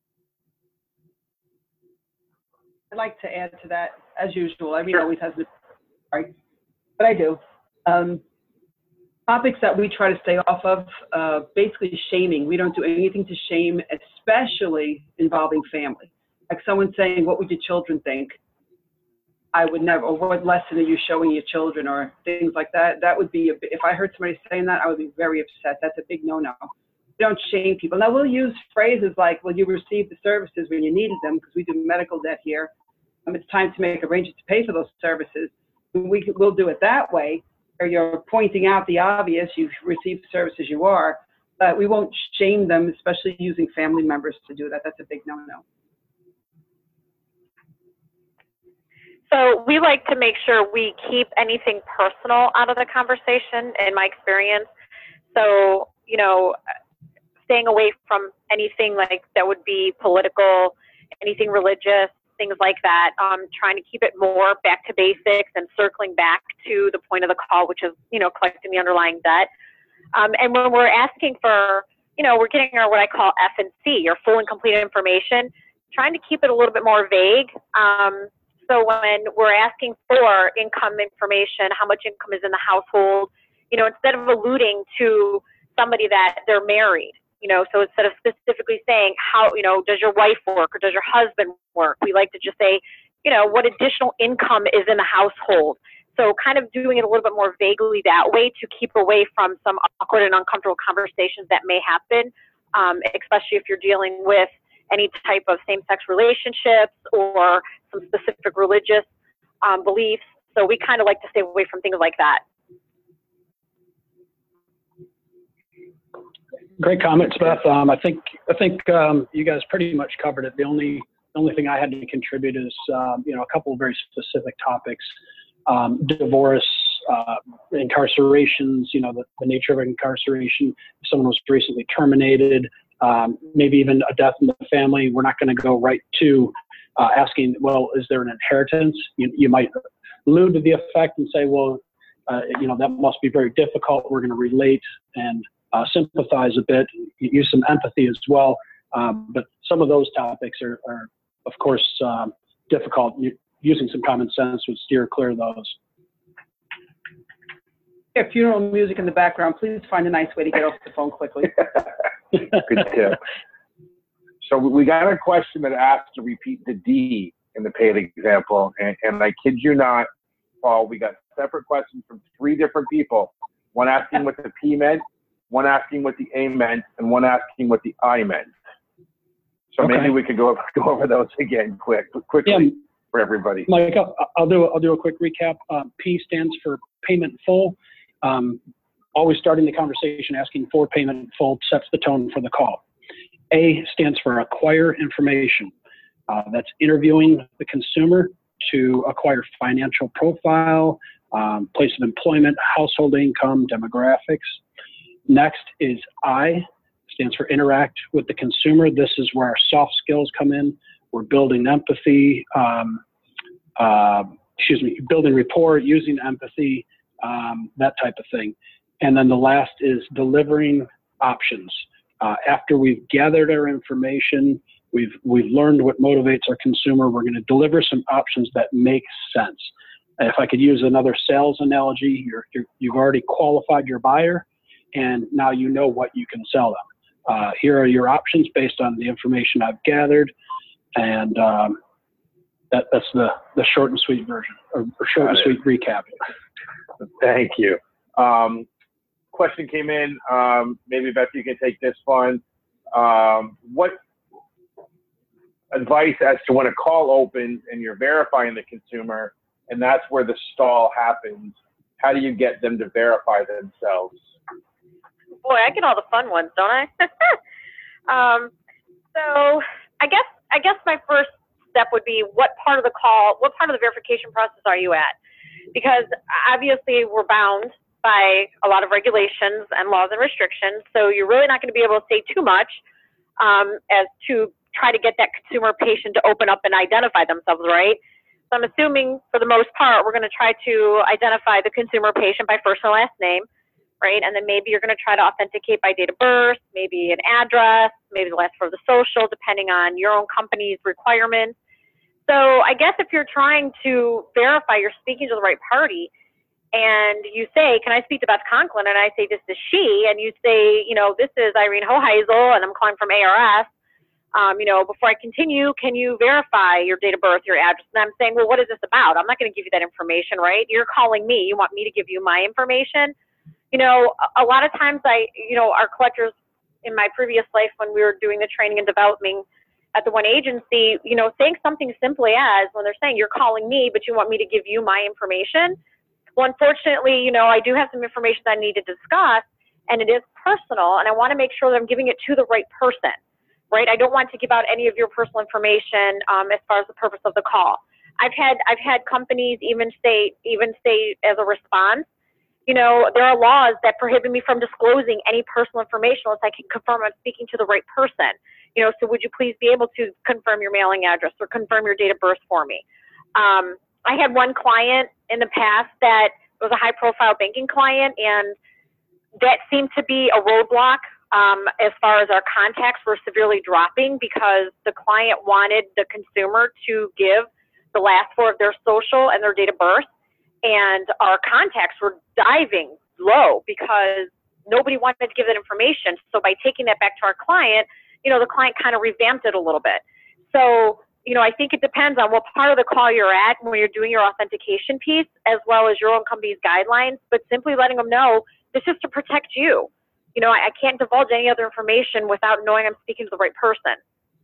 I'd like to add to that, as usual. I mean, always has the right, but I do. Topics that we try to stay off of, basically shaming. We don't do anything to shame, especially involving family. Like someone saying, "What would your children think?" I would never, or what lesson are you showing your children, or things like that. That would be, if I heard somebody saying that, I would be very upset. That's a big no-no. We don't shame people. Now, we'll use phrases like, well, you received the services when you needed them, because we do medical debt here. It's time to make arrangements to pay for those services. We'll do it that way, or you're pointing out the obvious, you've received the services you are, but we won't shame them, especially using family members to do that. That's a big no-no. So we like to make sure we keep anything personal out of the conversation, in my experience. So, you know, staying away from anything like that would be political, anything religious, things like that. Trying to keep it more back to basics and circling back to the point of the call, which is, you know, collecting the underlying debt. And when we're asking for, you know, we're getting our what I call F&C, your full and complete information, trying to keep it a little bit more vague. So when we're asking for income information, how much income is in the household, you know, instead of alluding to somebody that they're married, you know, so instead of specifically saying how, you know, does your wife work or does your husband work, we like to just say, you know, what additional income is in the household. So kind of doing it a little bit more vaguely that way to keep away from some awkward and uncomfortable conversations that may happen, especially if you're dealing with any type of same-sex relationships or some specific religious beliefs. So we kind of like to stay away from things like that. Great comments, Beth. I think you guys pretty much covered it. The only thing I had to contribute is you know, a couple of very specific topics: divorce, incarcerations. You know, the nature of incarceration. If someone was recently terminated, maybe even a death in the family. We're not going to go right to asking, well, is there an inheritance? You might allude to the effect and say, well, you know, that must be very difficult. We're going to relate and sympathize a bit, use some empathy as well. But some of those topics are of course, difficult. Using some common sense would steer clear of those. Yeah, funeral music in the background. Please find a nice way to get off the phone quickly. Good tip. So we got a question that asked to repeat the D in the paid example, and I kid you not, Paul, we got separate questions from 3 different people. One asking what the P meant, one asking what the A meant, and one asking what the I meant. So maybe we could go over those again quickly for everybody. Mike, I'll do a quick recap. P stands for payment in full. Always starting the conversation asking for payment in full sets the tone for the call. A stands for acquire information. That's interviewing the consumer to acquire financial profile, place of employment, household income, demographics. Next is I, stands for interact with the consumer. This is where our soft skills come in. We're building empathy, building rapport, using empathy, that type of thing. And then the last is delivering options. After we've gathered our information, we've learned what motivates our consumer, we're going to deliver some options that make sense. If I could use another sales analogy, you've already qualified your buyer, and now you know what you can sell them. Here are your options based on the information I've gathered, and that's the short and sweet version, or short and sweet recap. Thank you. Question came in. Maybe Beth, you can take this one. What advice as to when a call opens and you're verifying the consumer, and that's where the stall happens? How do you get them to verify themselves? Boy, I get all the fun ones, don't I? So I guess my first step would be what part of the verification process are you at? Because obviously we're bound by a lot of regulations and laws and restrictions, so you're really not going to be able to say too much as to try to get that consumer patient to open up and identify themselves, right? So I'm assuming for the most part, we're going to try to identify the consumer patient by first and last name, right? And then maybe you're going to try to authenticate by date of birth, maybe an address, maybe the last four of the social, depending on your own company's requirements. So I guess if you're trying to verify you're speaking to the right party, and you say, can I speak to Beth Conklin? And I say, this is she. And you say, this is Irene Hoheisel, and I'm calling from ARS. Before I continue, can you verify your date of birth, your address? And I'm saying, well, what is this about? I'm not going to give you that information, right? You're calling me. You want me to give you my information? A lot of times our collectors in my previous life, when we were doing the training and developing at the one agency, saying something simply as, when they're saying, you're calling me, but you want me to give you my information. Well, unfortunately, I do have some information that I need to discuss, and it is personal, and I want to make sure that I'm giving it to the right person, right? I don't want to give out any of your personal information as far as the purpose of the call. I've had companies even say as a response, there are laws that prohibit me from disclosing any personal information unless I can confirm I'm speaking to the right person. So would you please be able to confirm your mailing address or confirm your date of birth for me? I had one client in the past that was a high-profile banking client, and that seemed to be a roadblock as far as our contacts were severely dropping, because the client wanted the consumer to give the last four of their social and their date of birth, and our contacts were diving low because nobody wanted to give that information. So by taking that back to our client, the client kind of revamped it a little bit. So I think it depends on what part of the call you're at when you're doing your authentication piece, as well as your own company's guidelines, but simply letting them know this is to protect you. I can't divulge any other information without knowing I'm speaking to the right person.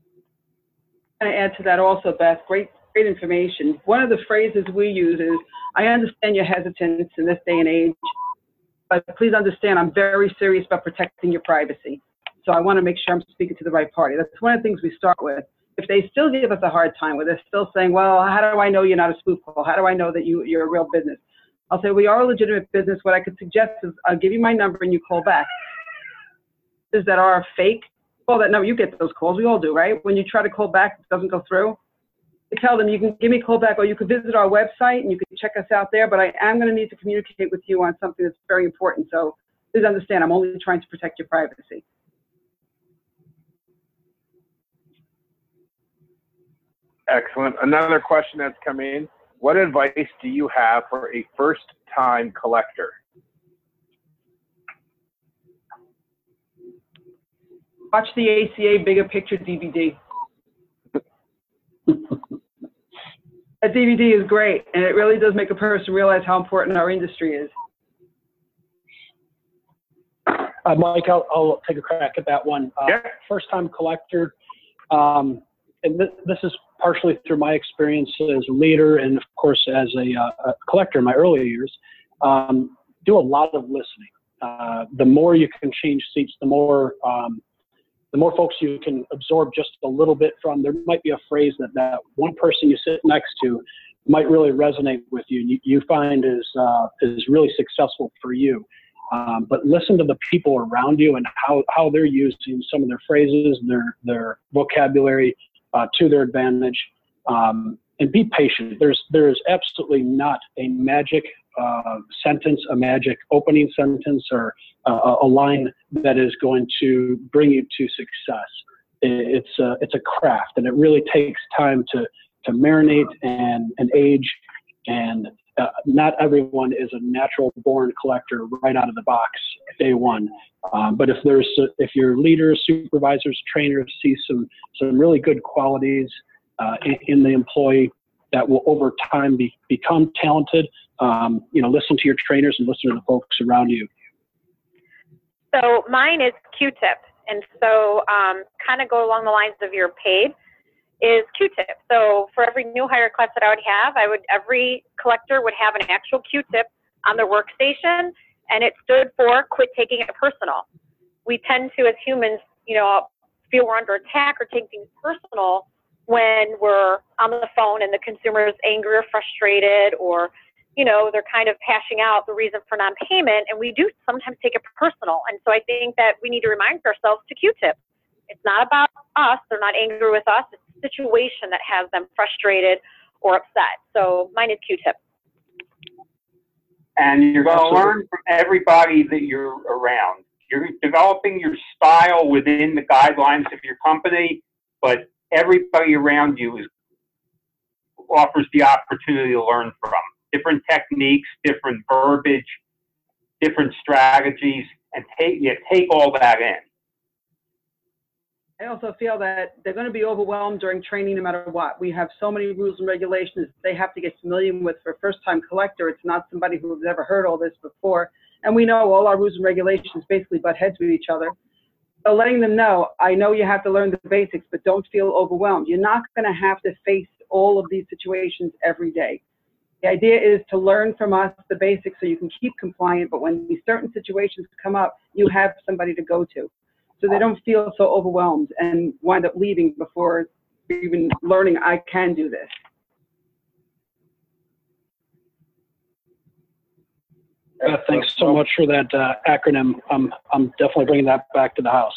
I'm going to add to that also, Beth. Great information. One of the phrases we use is, I understand your hesitance in this day and age, but please understand I'm very serious about protecting your privacy. So I want to make sure I'm speaking to the right party. That's one of the things we start with. If they still give us a hard time, where they're still saying, well, how do I know you're not a spoof call? How do I know that you're a real business? I'll say, we are a legitimate business. What I could suggest is I'll give you my number and you call back. Is that are fake? Call that number. You get those calls. We all do, right? When you try to call back, it doesn't go through. You tell them you can give me a call back, or you can visit our website and you can check us out there, but I am going to need to communicate with you on something that's very important. So please understand, I'm only trying to protect your privacy. Excellent. Another question that's come in. What advice do you have for a first-time collector? Watch the ACA Bigger Picture DVD. That DVD is great, and it really does make a person realize how important our industry is. Mike, I'll take a crack at that one. Yeah. First-time collector, and this is partially through my experience as a leader and, of course, as a collector in my earlier years. Do a lot of listening. The more you can change seats, the more folks you can absorb just a little bit from. There might be a phrase that one person you sit next to might really resonate with you find is really successful for you. But listen to the people around you and how they're using some of their phrases, their vocabulary to their advantage, and be patient. There's absolutely not a magic sentence, a magic opening sentence, or a line that is going to bring you to success. It's a craft, and it really takes time to marinate and age. And not everyone is a natural born collector right out of the box day one. But if your leaders, supervisors, trainers see some really good qualities in the employee that will over time become talented, listen to your trainers and listen to the folks around you. So mine is Q-tip. And so kind of go along the lines of your paid is Q-tip. So for every new hire class that I would have, every collector would have an actual Q-tip on their workstation, and it stood for quit taking it personal. We tend to, as humans, feel we're under attack or take things personal when we're on the phone and the consumer is angry or frustrated, or they're kind of hashing out the reason for non-payment, and we do sometimes take it personal. And so I think that we need to remind ourselves to Q-tip. It's not about us. They're not angry with us. It's the situation that has them frustrated or upset. So mine is Q-tip. And you're going to learn from everybody that you're around. You're developing your style within the guidelines of your company, but everybody around you offers the opportunity to learn from. Different techniques, different verbiage, different strategies, and take all that in. I also feel that they're going to be overwhelmed during training no matter what. We have so many rules and regulations they have to get familiar with for a first-time collector. It's not somebody who has ever heard all this before. And we know all our rules and regulations basically butt heads with each other. So letting them know, I know you have to learn the basics, but don't feel overwhelmed. You're not going to have to face all of these situations every day. The idea is to learn from us the basics so you can keep compliant, but when these certain situations come up, you have somebody to go to. So they don't feel so overwhelmed and wind up leaving before even learning I can do this. Thanks so much for that acronym. I'm definitely bringing that back to the house.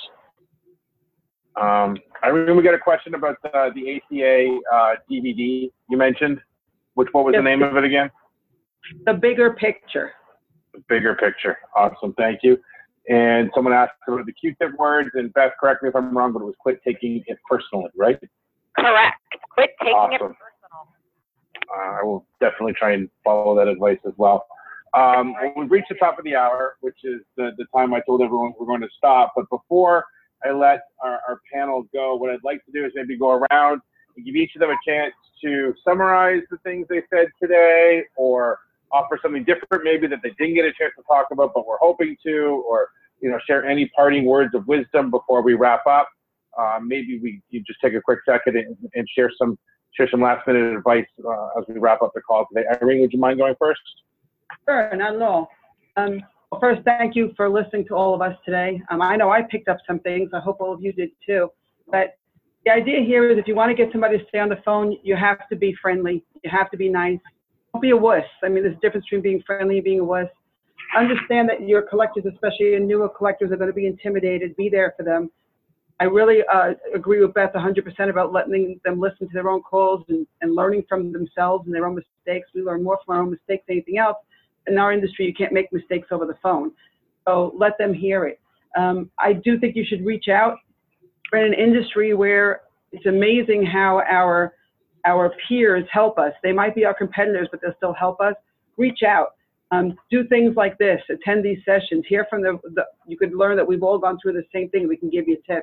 Irene, we got a question about the ACA DVD you mentioned. What was the name of it again? The Bigger Picture. The Bigger Picture. Awesome. Thank you. And someone asked about the Q-tip words, and Beth, correct me if I'm wrong, but it was quit taking it personally, right? Correct. Quit taking it Awesome. personal. I will definitely try and follow that advice as well. We've reached the top of the hour, which is the time I told everyone we're going to stop. But before I let our panel go, what I'd like to do is maybe go around and give each of them a chance to summarize the things they said today, or offer something different maybe that they didn't get a chance to talk about but we're hoping to, or share any parting words of wisdom before we wrap up. Maybe you just take a quick second and share some last minute advice as we wrap up the call today. Irene, would you mind going first? Sure, not at all. Well, first, thank you for listening to all of us today. I know I picked up some things. I hope all of you did too. But the idea here is if you want to get somebody to stay on the phone, you have to be friendly. You have to be nice. Don't be a wuss. I mean, there's a difference between being friendly and being a wuss. Understand that your collectors, especially newer collectors, are going to be intimidated. Be there for them. I really agree with Beth 100% about letting them listen to their own calls and learning from themselves and their own mistakes. We learn more from our own mistakes than anything else. In our industry, you can't make mistakes over the phone. So let them hear it. I do think you should reach out. We're in an industry where it's amazing how our peers help us. They might be our competitors, but they'll still help us. Reach out. Do things like this. Attend these sessions. Hear from you could learn that we've all gone through the same thing. We can give you tips.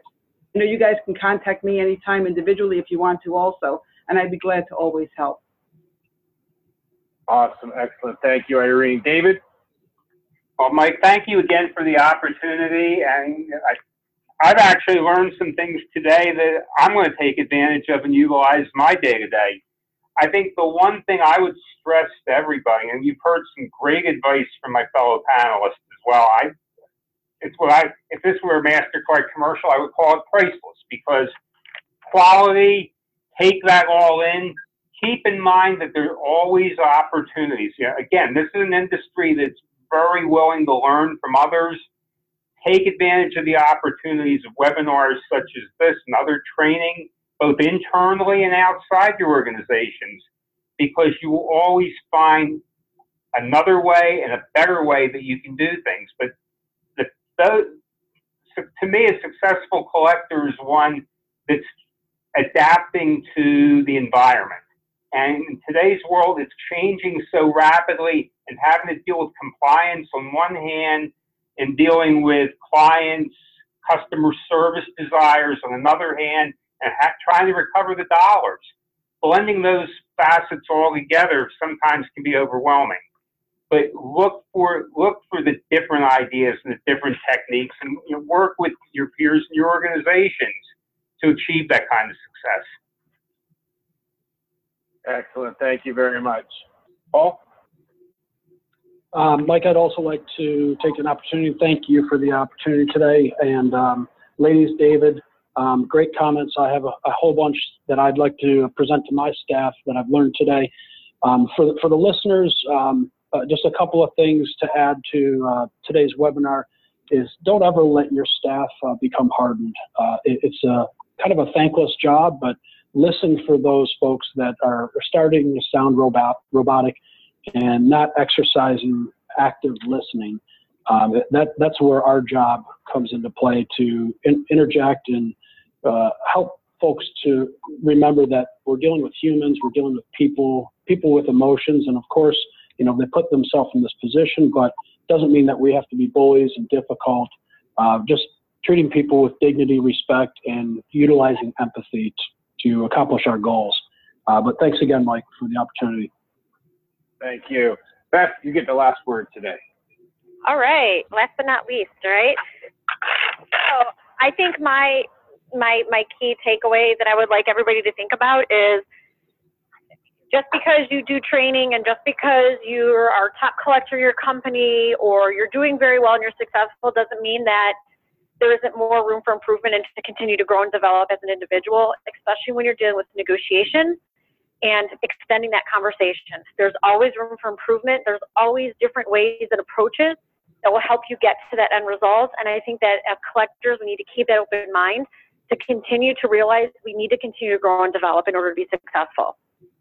You know, you guys can contact me anytime individually if you want to also, and I'd be glad to always help. Awesome. Excellent. Thank you, Irene. David? Well, Mike, thank you again for the opportunity. And I've actually learned some things today that I'm going to take advantage of and utilize my day-to-day. I think the one thing I would stress to everybody, and you've heard some great advice from my fellow panelists as well, if this were a MasterCard commercial, I would call it priceless, because quality, take that all in. Keep in mind that there are always opportunities. Yeah, again, this is an industry that's very willing to learn from others. Take advantage of the opportunities of webinars such as this and other training, both internally and outside your organizations, because you will always find another way and a better way that you can do things. But to me, a successful collector is one that's adapting to the environment. And in today's world, it's changing so rapidly, and having to deal with compliance on one hand and dealing with clients' customer service desires on another hand, and trying to recover the dollars. Blending those facets all together sometimes can be overwhelming. But look for the different ideas and the different techniques, and work with your peers and your organizations to achieve that kind of success. Excellent. Thank you very much. Paul? Mike, I'd also like to take an opportunity to thank you for the opportunity today. And ladies, David, great comments. I have a whole bunch that I'd like to present to my staff that I've learned today. For the listeners, just a couple of things to add to today's webinar is don't ever let your staff become hardened. It's a kind of a thankless job, but listen for those folks that are starting to sound robotic and not exercising active listening. That's where our job comes into play, to interject and help folks to remember that we're dealing with humans, we're dealing with people with emotions, and of course, they put themselves in this position, but doesn't mean that we have to be bullies and difficult. Just treating people with dignity, respect, and utilizing empathy to accomplish our goals. But thanks again, Mike, for the opportunity. Thank you. Beth, you get the last word today. All right. Last but not least, right? So I think my key takeaway that I would like everybody to think about is, just because you do training and just because you are top collector of your company or you're doing very well and you're successful doesn't mean that there isn't more room for improvement and to continue to grow and develop as an individual, especially when you're dealing with negotiation and extending that conversation. There's always room for improvement. There's always different ways and approaches that will help you get to that end result. And I think that as collectors, we need to keep that open mind to continue to realize we need to continue to grow and develop in order to be successful.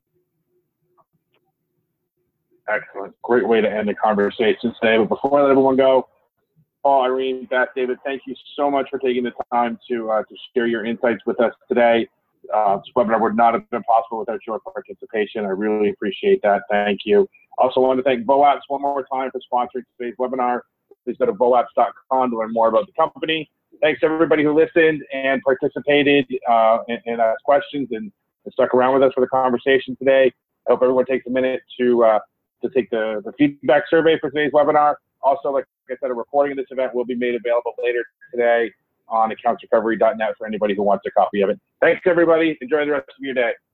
Excellent. Great way to end the conversation today. But before I let everyone go, Paul, Irene, Beth, David, thank you so much for taking the time to share your insights with us today. This webinar would not have been possible without your participation. I really appreciate that. Thank you. Also want to thank VOAPS one more time for sponsoring today's webinar. Please go to voaps.com to learn more about the company. Thanks to everybody who listened and participated and asked questions and stuck around with us for the conversation today. I hope everyone takes a minute to take the feedback survey for today's webinar. Also, like I said, a recording of this event will be made available later today on accountsrecovery.net for anybody who wants a copy of it. Thanks, everybody. Enjoy the rest of your day.